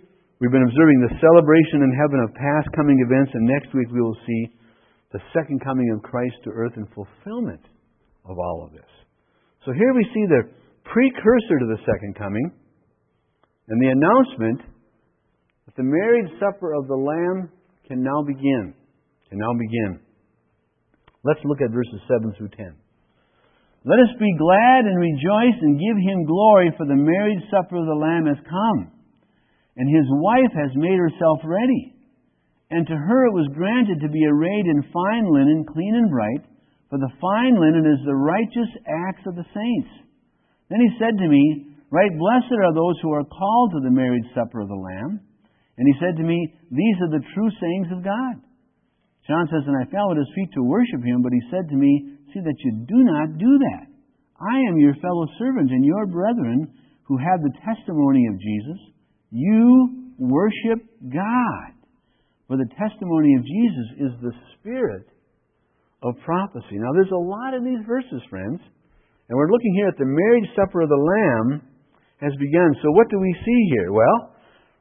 We've been observing the celebration in heaven of past coming events, and next week we will see the second coming of Christ to earth and fulfillment of all of this. So here we see the precursor to the second coming and the announcement that the marriage supper of the Lamb can now begin. Can now begin. Let's look at verses seven through ten. Let us be glad and rejoice and give Him glory, for the marriage supper of the Lamb has come, and His wife has made herself ready. And to her it was granted to be arrayed in fine linen, clean and bright, for the fine linen is the righteous acts of the saints. Then he said to me, Right blessed are those who are called to the marriage supper of the Lamb. And he said to me, These are the true sayings of God. John says, And I fell at his feet to worship him, but he said to me, See that you do not do that. I am your fellow servant and your brethren who have the testimony of Jesus. You worship God. For the testimony of Jesus is the spirit of prophecy. Now there's a lot in these verses, friends. And we're looking here at the marriage supper of the Lamb has begun. So what do we see here? Well,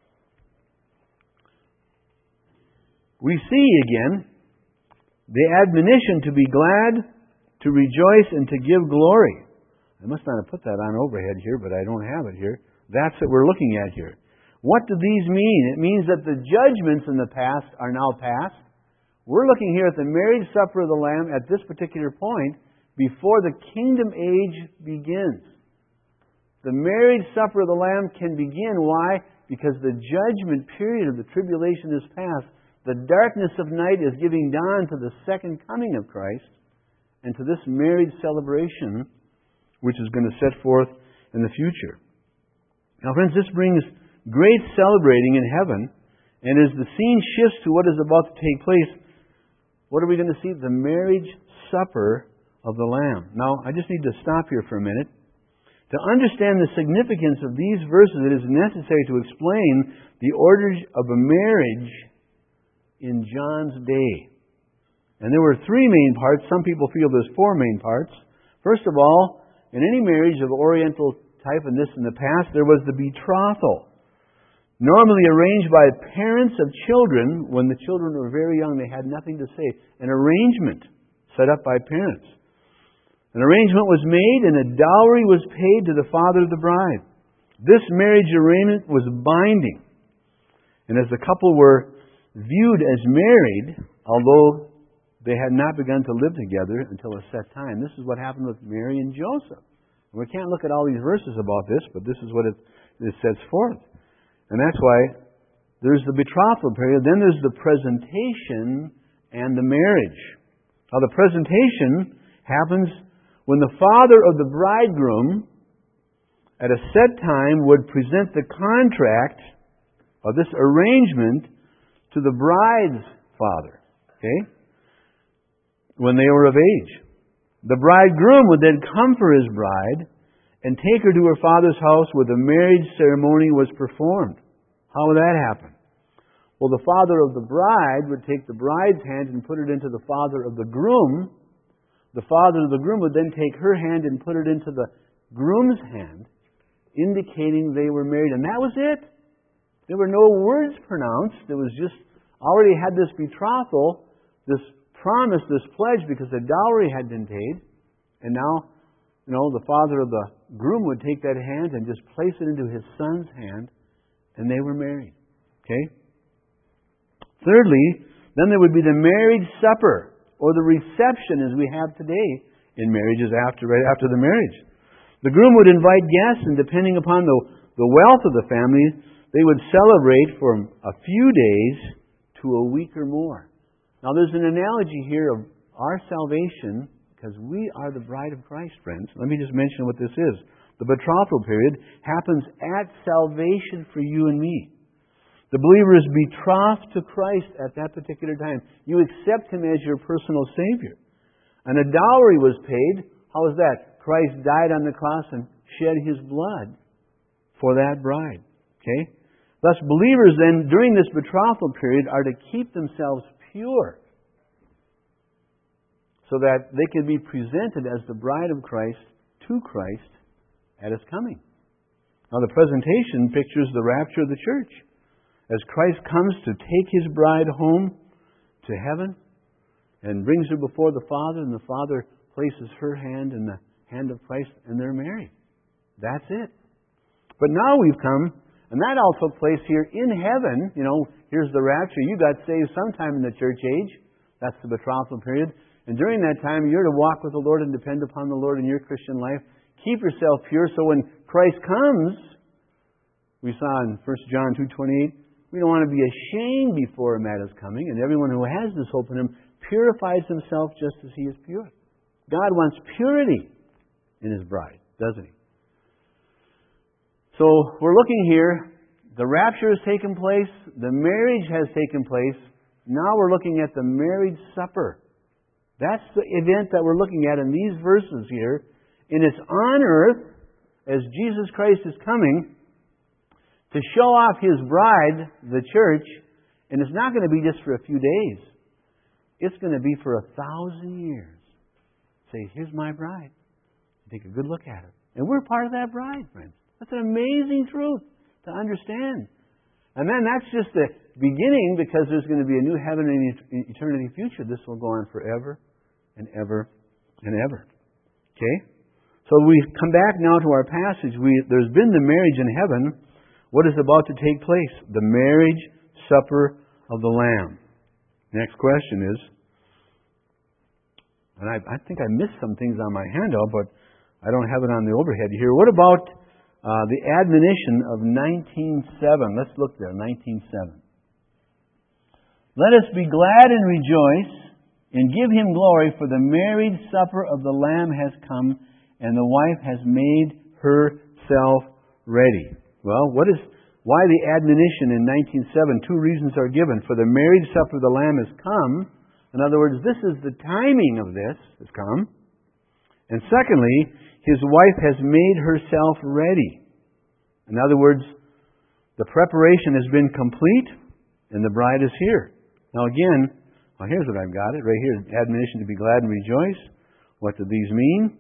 we see again the admonition to be glad, to rejoice, and to give glory. I must not have put that on overhead here, but I don't have it here. That's what we're looking at here. What do these mean? It means that the judgments in the past are now past. We're looking here at the marriage supper of the Lamb at this particular point before the kingdom age begins. The marriage supper of the Lamb can begin. Why? Because the judgment period of the tribulation is past. The darkness of night is giving dawn to the second coming of Christ and to this marriage celebration which is going to set forth in the future. Now, friends, this brings great celebrating in heaven, and as the scene shifts to what is about to take place, what are we going to see? The marriage supper of the Lamb. Now, I just need to stop here for a minute. To understand the significance of these verses, it is necessary to explain the order of a marriage in John's day. And there were three main parts. Some people feel there's four main parts. First of all, in any marriage of Oriental type, and this in the past, there was the betrothal. Normally arranged by parents of children. When the children were very young, they had nothing to say. An arrangement set up by parents. An arrangement was made and a dowry was paid to the father of the bride. This marriage arrangement was binding. And as the couple were viewed as married, although they had not begun to live together until a set time. This is what happened with Mary and Joseph. And we can't look at all these verses about this, but this is what it, it sets forth. And that's why there's the betrothal period, then there's the presentation and the marriage. Now the presentation happens when the father of the bridegroom at a set time would present the contract of this arrangement to the bride's father. Okay? When they were of age. The bridegroom would then come for his bride and take her to her father's house where the marriage ceremony was performed. How would that happen? Well, the father of the bride would take the bride's hand and put it into the father of the groom. The father of the groom would then take her hand and put it into the groom's hand, indicating they were married. And that was it. There were no words pronounced. It was just already had this betrothal, this promise, this pledge, because the dowry had been paid. And now, you know, the father of the groom would take that hand and just place it into his son's hand, and they were married. Okay? Thirdly, then there would be the marriage supper, or the reception as we have today in marriages after right after the marriage. The groom would invite guests, and depending upon the, the wealth of the family, they would celebrate from a few days to a week or more. Now there's an analogy here of our salvation, because we are the bride of Christ, friends. Let me just mention what this is. The betrothal period happens at salvation for you and me. The believer is betrothed to Christ at that particular time. You accept Him as your personal Savior. And a dowry was paid. How is that? Christ died on the cross and shed His blood for that bride. Okay? Thus, believers then, during this betrothal period, are to keep themselves pure so that they can be presented as the bride of Christ to Christ at His coming. Now, the presentation pictures the rapture of the church. as Christ comes to take His bride home to heaven and brings her before the Father, and the Father places her hand in the hand of Christ, and they're married. That's it. But now we've come, and that all took place here in heaven. You know, here's the rapture. You got saved sometime in the church age. That's the betrothal period. And during that time, you're to walk with the Lord and depend upon the Lord in your Christian life. Keep yourself pure, so when Christ comes, we saw in First John two twenty-eight, we don't want to be ashamed before Him at His coming, and everyone who has this hope in Him purifies himself just as He is pure. God wants purity in His bride, doesn't He? So we're looking here. The rapture has taken place. The marriage has taken place. Now we're looking at the marriage supper. That's the event that we're looking at in these verses here. And it's on earth as Jesus Christ is coming to show off His bride, the church. And it's not going to be just for a few days. It's going to be for a thousand years. Say, here's my bride. Take a good look at her. And we're part of that bride, friends. That's an amazing truth to understand. And then that's just the beginning, because there's going to be a new heaven and eternity future. This will go on forever and ever and ever. Okay? So we come back now to our passage. We, there's been the marriage in heaven. What is about to take place? The marriage supper of the Lamb. Next question is, and I, I think I missed some things on my handout, but I don't have it on the overhead here. What about uh, the admonition of nineteen seven? Let's look there, nineteen seven. Let us be glad and rejoice and give Him glory, for the marriage supper of the Lamb has come, and the wife has made herself ready. Well, what is why the admonition in nineteen seven? Two reasons are given. For the marriage supper of the Lamb has come. In other words, this is the timing of this has come. And secondly, His wife has made herself ready. In other words, the preparation has been complete, and the bride is here. Now again, well, here's what I've got it right here. Admonition to be glad and rejoice. What do these mean?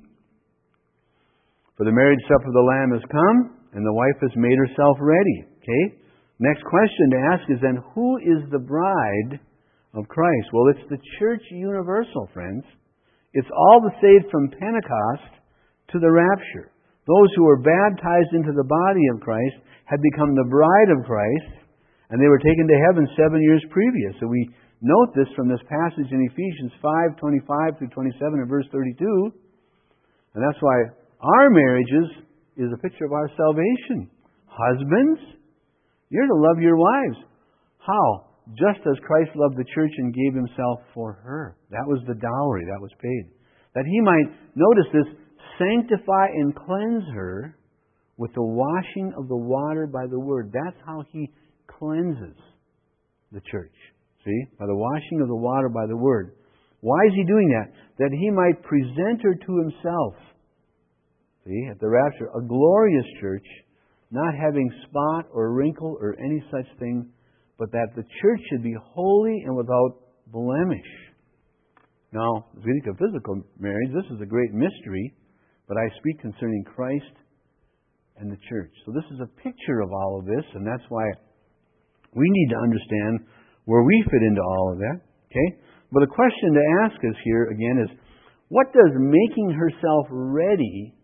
For the marriage supper of the Lamb has come, and the wife has made herself ready. Okay? Next question to ask is then, who is the bride of Christ? Well, it's the church universal, friends. It's all the saved from Pentecost to the rapture. Those who were baptized into the body of Christ had become the bride of Christ, and they were taken to heaven seven years previous. So we note this from this passage in Ephesians five, twenty-five through twenty-seven and verse thirty-two. And that's why our marriages is a picture of our salvation. Husbands, you're to love your wives. How? Just as Christ loved the church and gave Himself for her. That was the dowry that was paid. That He might, notice this, sanctify and cleanse her with the washing of the water by the Word. That's how He cleanses the church. See? By the washing of the water by the Word. Why is He doing that? That He might present her to Himself. See? At the rapture, a glorious church, not having spot or wrinkle or any such thing, but that the church should be holy and without blemish. Now, as we think of physical marriage, this is a great mystery, but I speak concerning Christ and the church. So this is a picture of all of this, and that's why we need to understand where we fit into all of that. Okay? But the question to ask us here again is, what does making herself ready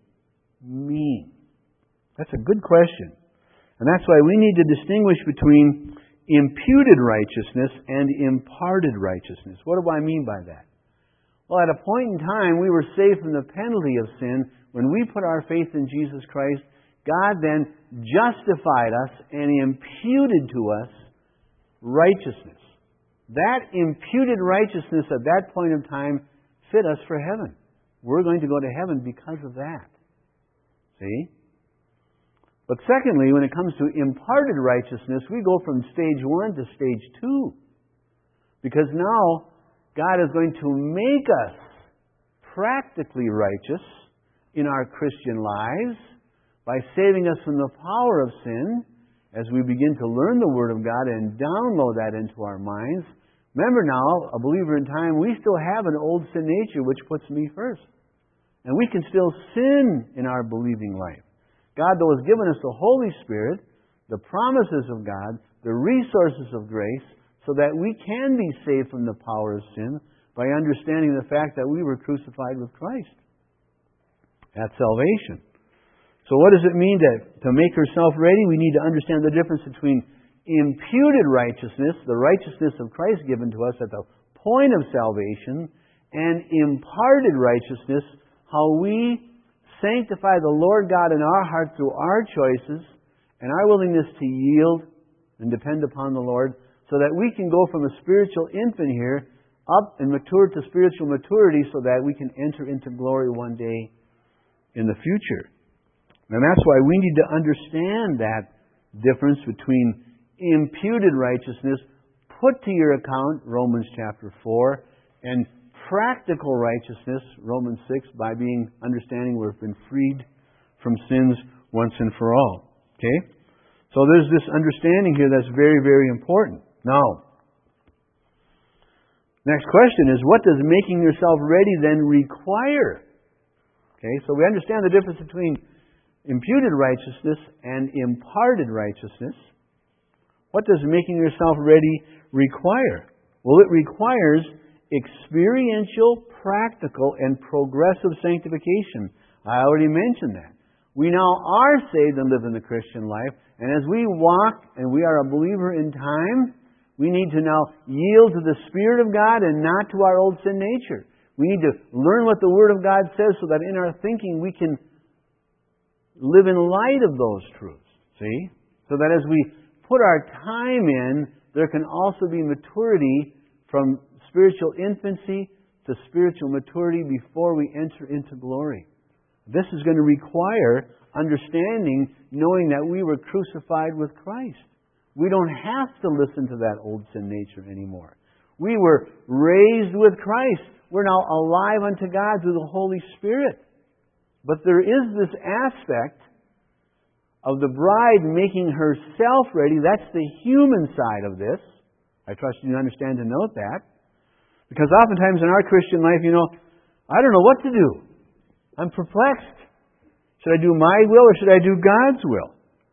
mean? That's a good question. And that's why we need to distinguish between imputed righteousness and imparted righteousness. What do I mean by that? Well, at a point in time, we were saved from the penalty of sin. When we put our faith in Jesus Christ, God then justified us and imputed to us righteousness. That imputed righteousness at that point in time fit us for heaven. We're going to go to heaven because of that. See? But secondly, when it comes to imparted righteousness, we go from stage one to stage two. Because now, God is going to make us practically righteous in our Christian lives by saving us from the power of sin as we begin to learn the Word of God and download that into our minds. Remember now, a believer in time, we still have an old sin nature which puts me first. And we can still sin in our believing life. God, though, has given us the Holy Spirit, the promises of God, the resources of grace so that we can be saved from the power of sin by understanding the fact that we were crucified with Christ. That's salvation. So what does it mean to, to make herself ready? We need to understand the difference between imputed righteousness, the righteousness of Christ given to us at the point of salvation, and imparted righteousness, how we sanctify the Lord God in our heart through our choices and our willingness to yield and depend upon the Lord, so that we can go from a spiritual infant here up and mature to spiritual maturity so that we can enter into glory one day in the future. And that's why we need to understand that difference between imputed righteousness, put to your account, Romans chapter four, and practical righteousness, Romans six, by being understanding we've been freed from sins once and for all. Okay? So there's this understanding here that's very, very important. Now, next question is, what does making yourself ready then require? Okay, so we understand the difference between imputed righteousness and imparted righteousness. What does making yourself ready require? Well, it requires experiential, practical, and progressive sanctification. I already mentioned that. We now are saved and live in the Christian life, and as we walk and we are a believer in time, we need to now yield to the Spirit of God and not to our old sin nature. We need to learn what the Word of God says so that in our thinking we can live in light of those truths. See? So that as we put our time in, there can also be maturity from spiritual infancy to spiritual maturity before we enter into glory. This is going to require understanding, knowing that we were crucified with Christ. We don't have to listen to that old sin nature anymore. We were raised with Christ. We're now alive unto God through the Holy Spirit. But there is this aspect of the bride making herself ready. That's the human side of this. I trust you understand to note that. Because oftentimes in our Christian life, you know, I don't know what to do. I'm perplexed. Should I do my will or should I do God's will?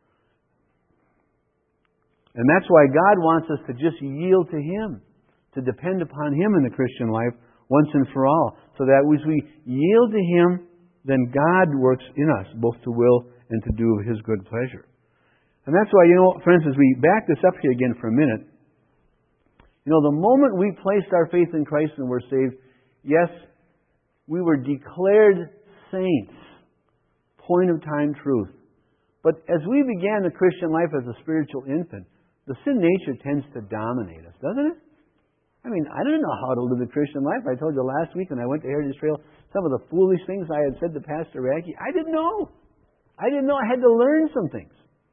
And that's why God wants us to just yield to Him, to depend upon Him in the Christian life once and for all. So that as we yield to Him, then God works in us, both to will and to do His good pleasure. And that's why, you know, friends, as we back this up here again for a minute, you know, the moment we placed our faith in Christ and were saved, yes, we were declared saints. Point of time truth. But as we began the Christian life as a spiritual infant, the sin nature tends to dominate us, doesn't it? I mean, I didn't know how to live the Christian life. I told you last week when I went to Heritage Trail, some of the foolish things I had said to Pastor Raggy, I didn't know. I didn't know. I had to learn some things.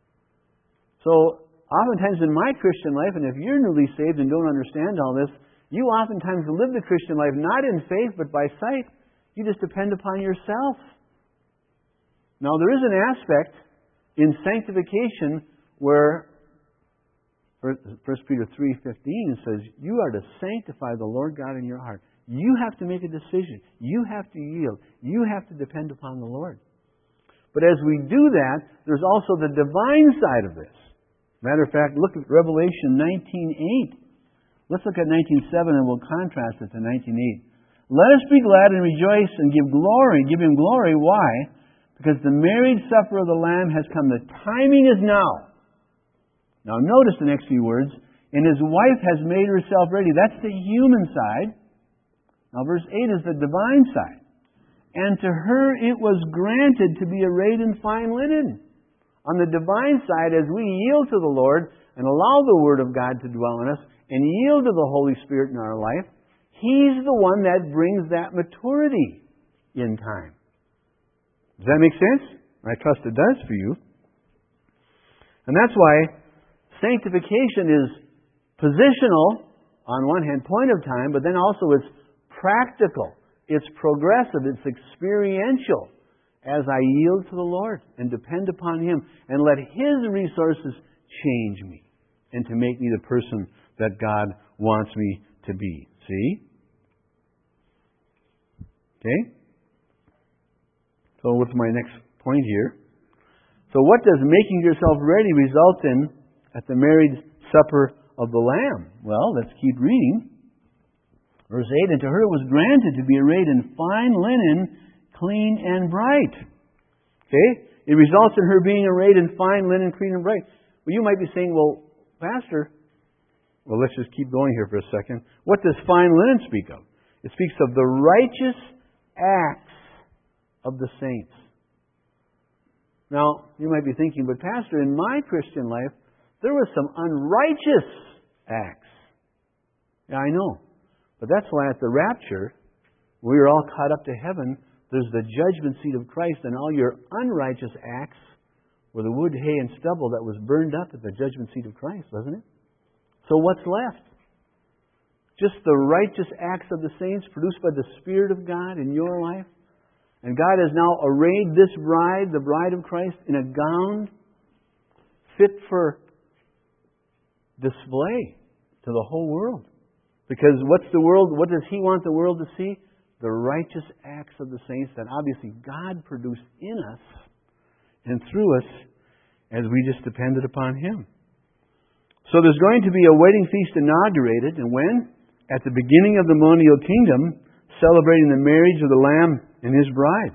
So, oftentimes in my Christian life, and if you're newly saved and don't understand all this, you oftentimes live the Christian life not in faith, but by sight. You just depend upon yourself. Now, there is an aspect in sanctification where First Peter three fifteen says, you are to sanctify the Lord God in your heart. You have to make a decision. You have to yield. You have to depend upon the Lord. But as we do that, there's also the divine side of this. Matter of fact, look at Revelation nineteen eight. Let's look at nineteen seven and we'll contrast it to nineteen eight. Let us be glad and rejoice and give glory, give Him glory. Why? Because the marriage supper of the Lamb has come. The timing is now. Now notice the next few words. And His wife has made herself ready. That's the human side. Now verse eight is the divine side. And to her it was granted to be arrayed in fine linen. On the divine side, as we yield to the Lord and allow the Word of God to dwell in us and yield to the Holy Spirit in our life, He's the one that brings that maturity in time. Does that make sense? I trust it does for you. And that's why sanctification is positional, on one hand, point of time, but then also it's practical. It's progressive. It's experiential. As I yield to the Lord and depend upon Him and let His resources change me and to make me the person that God wants me to be. See? Okay? So what's my next point here? So what does making yourself ready result in at the marriage supper of the Lamb. Well, let's keep reading. Verse eight, and to her was granted to be arrayed in fine linen, clean and bright. Okay? It results in her being arrayed in fine linen, clean and bright. Well, you might be saying, well, Pastor, well, let's just keep going here for a second. What does fine linen speak of? It speaks of the righteous acts of the saints. Now, you might be thinking, but Pastor, in my Christian life, there were some unrighteous acts. Yeah, I know. But that's why at the rapture, we are all caught up to heaven. There's the judgment seat of Christ, and all your unrighteous acts were the wood, hay, and stubble that was burned up at the judgment seat of Christ, wasn't it? So what's left? Just the righteous acts of the saints produced by the Spirit of God in your life. And God has now arrayed this bride, the bride of Christ, in a gown fit for display to the whole world. Because what's the world? What does He want the world to see? The righteous acts of the saints that obviously God produced in us and through us as we just depended upon Him. So there's going to be a wedding feast inaugurated, and when? At the beginning of the millennial kingdom, celebrating the marriage of the Lamb and His bride.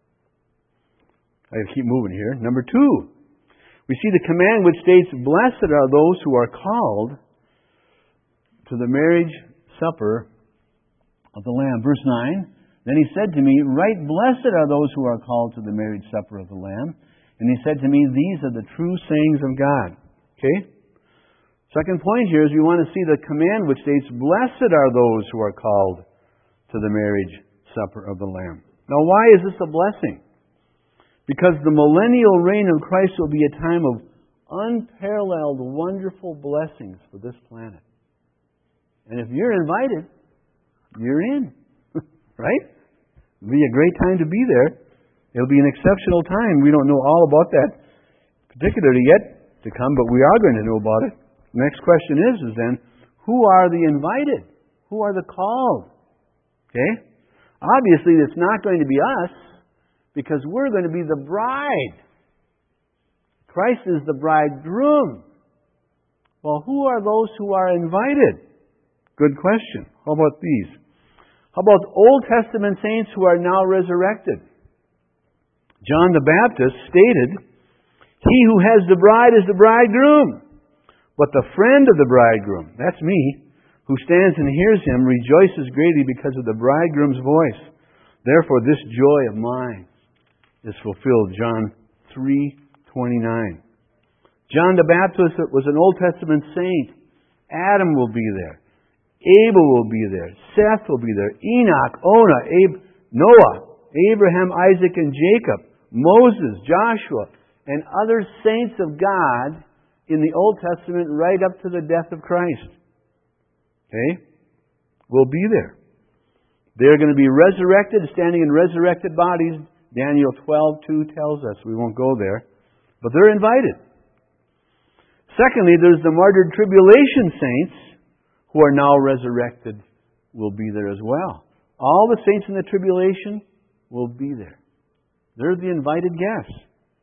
I keep moving here. Number two, we see the command which states, blessed are those who are called to the marriage supper of the Lamb. Verse nine, then He said to me, right blessed are those who are called to the marriage supper of the Lamb. And He said to me, these are the true sayings of God. Okay? Second point here is we want to see the command which states, blessed are those who are called to the marriage supper of the Lamb. Now, why is this a blessing? Because the millennial reign of Christ will be a time of unparalleled, wonderful blessings for this planet. And if you're invited, you're in. Right? It'll be a great time to be there. It'll be an exceptional time. We don't know all about that particularly yet to come, but we are going to know about it. The next question is, is then, who are the invited? Who are the called? Okay? Obviously, it's not going to be us, because we're going to be the bride. Christ is the bridegroom. Well, who are those who are invited? Good question. How about these? How about Old Testament saints who are now resurrected? John the Baptist stated, he who has the bride is the bridegroom. But the friend of the bridegroom, that's me, who stands and hears him, rejoices greatly because of the bridegroom's voice. Therefore this joy of mine is fulfilled. John three twenty-nine. John the Baptist was an Old Testament saint. Adam will be there. Abel will be there. Seth will be there. Enoch, Ona, Ab- Noah, Abraham, Isaac, and Jacob, Moses, Joshua, and other saints of God in the Old Testament right up to the death of Christ. Okay? Will be there. They're going to be resurrected, standing in resurrected bodies. Daniel twelve two tells us. We won't go there. But they're invited. Secondly, there's the martyred tribulation saints who are now resurrected will be there as well. All the saints in the tribulation will be there. They're the invited guests.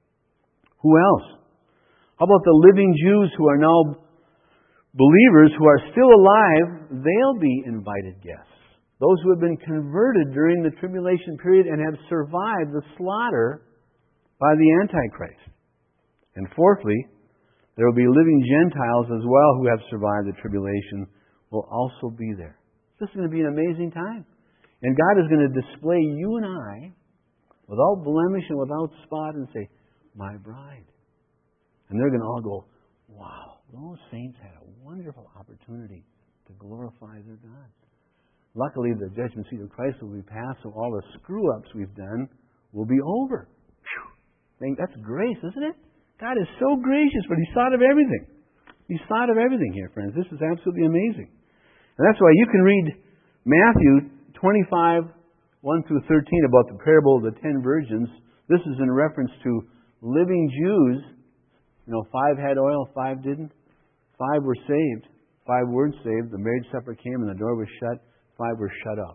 Who else? How about the living Jews who are now believers who are still alive? They'll be invited guests. Those who have been converted during the tribulation period and have survived the slaughter by the Antichrist. And fourthly, there will be living Gentiles as well who have survived the tribulation will also be there. This is going to be an amazing time. And God is going to display you and I without blemish and without spot and say, my bride. And they're going to all go, wow, those saints had a wonderful opportunity to glorify their God. Luckily, the judgment seat of Christ will be passed, so all the screw-ups we've done will be over. Whew. That's grace, isn't it? God is so gracious, but He's thought of everything. He's thought of everything here, friends. This is absolutely amazing. And that's why you can read Matthew twenty-five, one through thirteen, about the parable of the ten virgins. This is in reference to living Jews. You know, five had oil, five didn't. Five were saved. Five weren't saved. The marriage supper came and the door was shut. Five were shut up.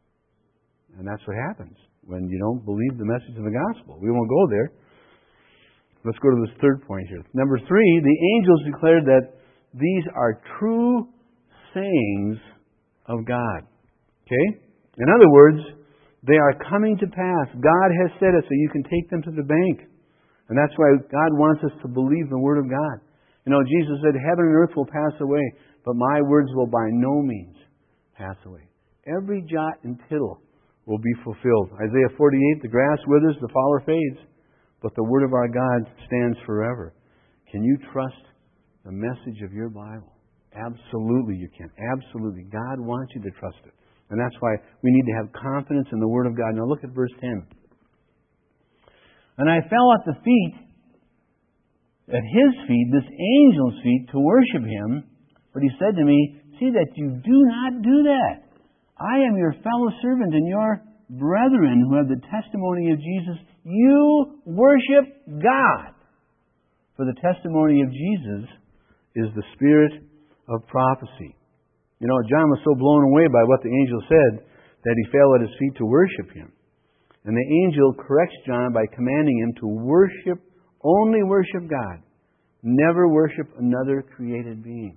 And that's what happens when you don't believe the message of the gospel. We won't go there. Let's go to this third point here. Number three, the angels declared that these are true sayings of God. Okay? In other words, they are coming to pass. God has said it, so you can take them to the bank. And that's why God wants us to believe the Word of God. You know, Jesus said, heaven and earth will pass away, but my words will by no means pass away. Every jot and tittle will be fulfilled. Isaiah forty-eight, the grass withers, the flower fades, but the Word of our God stands forever. Can you trust the message of your Bible? Absolutely you can. Absolutely. God wants you to trust it. And that's why we need to have confidence in the Word of God. Now look at verse ten. And I fell at the feet, at His feet, this angel's feet, to worship Him. But He said to me, see that you do not do that. I am your fellow servant and your brethren who have the testimony of Jesus. You worship God. For the testimony of Jesus is the spirit of prophecy. You know, John was so blown away by what the angel said that he fell at His feet to worship Him. And the angel corrects John by commanding him to worship, only worship God. Never worship another created being.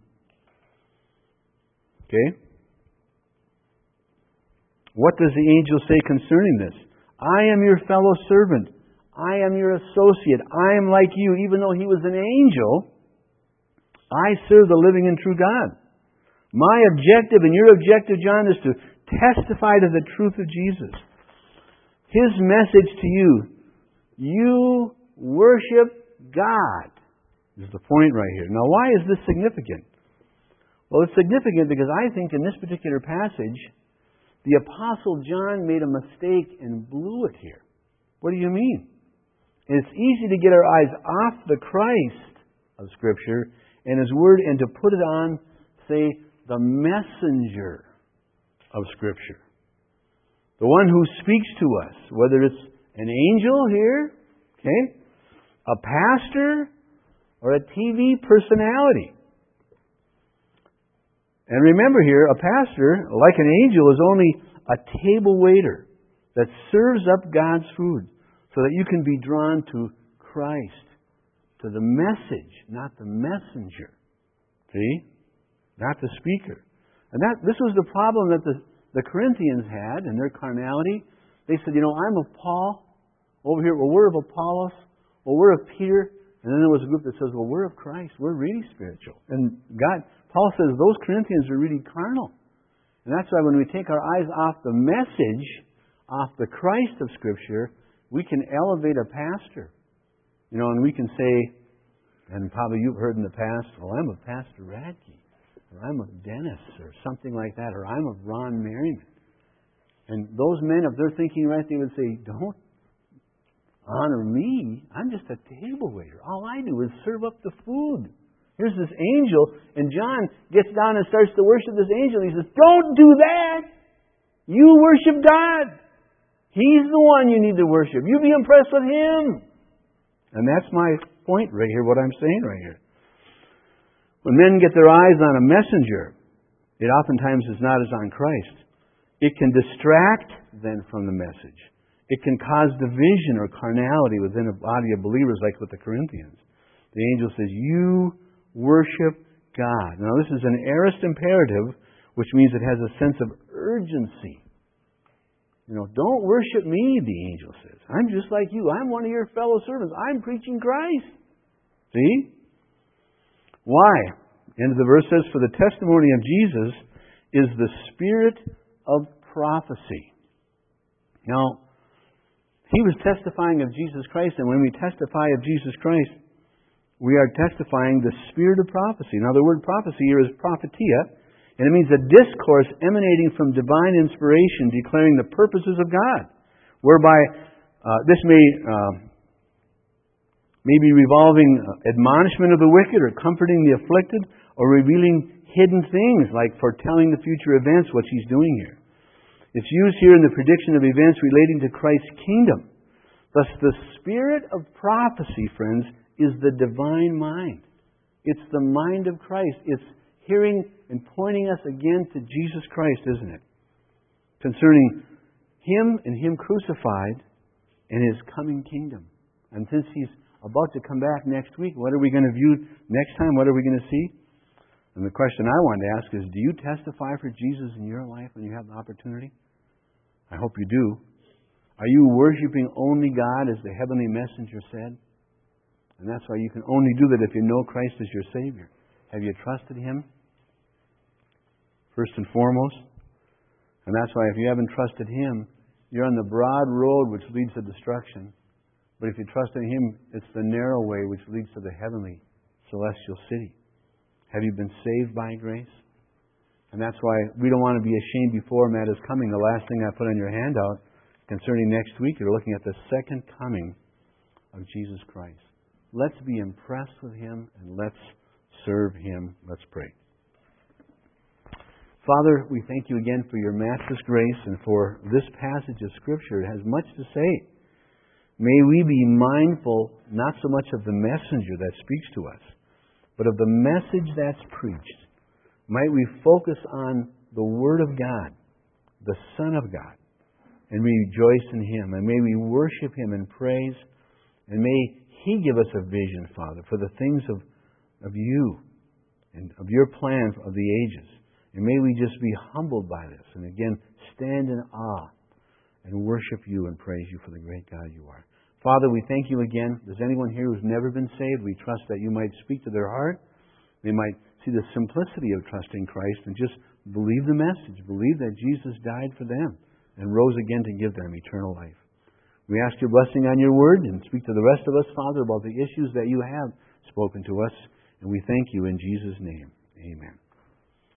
Okay? What does the angel say concerning this? I am your fellow servant. I am your associate. I am like you. Even though he was an angel, I serve the living and true God. My objective and your objective, John, is to testify to the truth of Jesus. His message to you, you worship God, is the point right here. Now, why is this significant? Well, it's significant because I think in this particular passage, the Apostle John made a mistake and blew it here. What do you mean? It's easy to get our eyes off the Christ of Scripture and His Word and to put it on, say, the messenger of Scripture. The one who speaks to us, whether it's an angel here, okay, a pastor, or a T V personality. And remember here, a pastor, like an angel, is only a table waiter that serves up God's food so that you can be drawn to Christ, to the message, not the messenger. See? Not the speaker. And that this was the problem that the, the Corinthians had in their carnality. They said, you know, I'm of Paul. Over here, well, we're of Apollos. Well, we're of Peter. And then there was a group that says, well, we're of Christ. We're really spiritual. And God, Paul says those Corinthians are really carnal. And that's why when we take our eyes off the message, off the Christ of Scripture, we can elevate a pastor. You know, and we can say, and probably you've heard in the past, well, I'm of Pastor Radke, or I'm of Dennis, or something like that, or I'm of Ron Merriman. And those men, if they're thinking right, they would say, don't honor me. I'm just a table waiter. All I do is serve up the food. Here's this angel, and John gets down and starts to worship this angel. He says, don't do that. You worship God. He's the one you need to worship. You be impressed with Him. And that's my point right here, what I'm saying right here. When men get their eyes on a messenger, it oftentimes is not as on Christ. It can distract them from the message. It can cause division or carnality within a body of believers like with the Corinthians. The angel says, you worship God. Now this is an aorist imperative, which means it has a sense of urgency. You know, don't worship me, the angel says. I'm just like you. I'm one of your fellow servants. I'm preaching Christ. See? Why? End of the verse says, for the testimony of Jesus is the spirit of prophecy. Now, he was testifying of Jesus Christ, and when we testify of Jesus Christ, we are testifying the spirit of prophecy. Now, the word prophecy here is prophetia, and it means a discourse emanating from divine inspiration declaring the purposes of God, whereby uh, this may uh, may be revolving admonishment of the wicked, or comforting the afflicted, or revealing hidden things like foretelling the future events, what He's doing here. It's used here in the prediction of events relating to Christ's kingdom. Thus, the spirit of prophecy, friends, is the divine mind. It's the mind of Christ. It's hearing and pointing us again to Jesus Christ, isn't it? Concerning Him and Him crucified and His coming kingdom. And since He's about to come back next week, what are we going to view next time? What are we going to see? And the question I wanted to ask is, do you testify for Jesus in your life when you have the opportunity? I hope you do. Are you worshiping only God as the heavenly messenger said? And that's why you can only do that if you know Christ as your Savior. Have you trusted Him? First and foremost. And that's why if you haven't trusted Him, you're on the broad road which leads to destruction. But if you trust in Him, it's the narrow way which leads to the heavenly, celestial city. Have you been saved by grace? And that's why we don't want to be ashamed before Him at His coming. The last thing I put on your handout concerning next week, you're looking at the second coming of Jesus Christ. Let's be impressed with Him and let's serve Him. Let's pray. Father, we thank You again for Your matchless grace and for this passage of Scripture. It has much to say. May we be mindful not so much of the messenger that speaks to us, but of the message that's preached. Might we focus on the Word of God, the Son of God, and we rejoice in Him. And may we worship Him in praise. And may He give us a vision, Father, for the things of, of You and of Your plan of the ages. And may we just be humbled by this. And again, stand in awe and worship You and praise You for the great God You are. Father, we thank You again. If there's anyone here who's never been saved, we trust that You might speak to their heart. They might see the simplicity of trusting Christ and just believe the message. Believe that Jesus died for them and rose again to give them eternal life. We ask Your blessing on Your Word and speak to the rest of us, Father, about the issues that You have spoken to us. And we thank You in Jesus' name. Amen.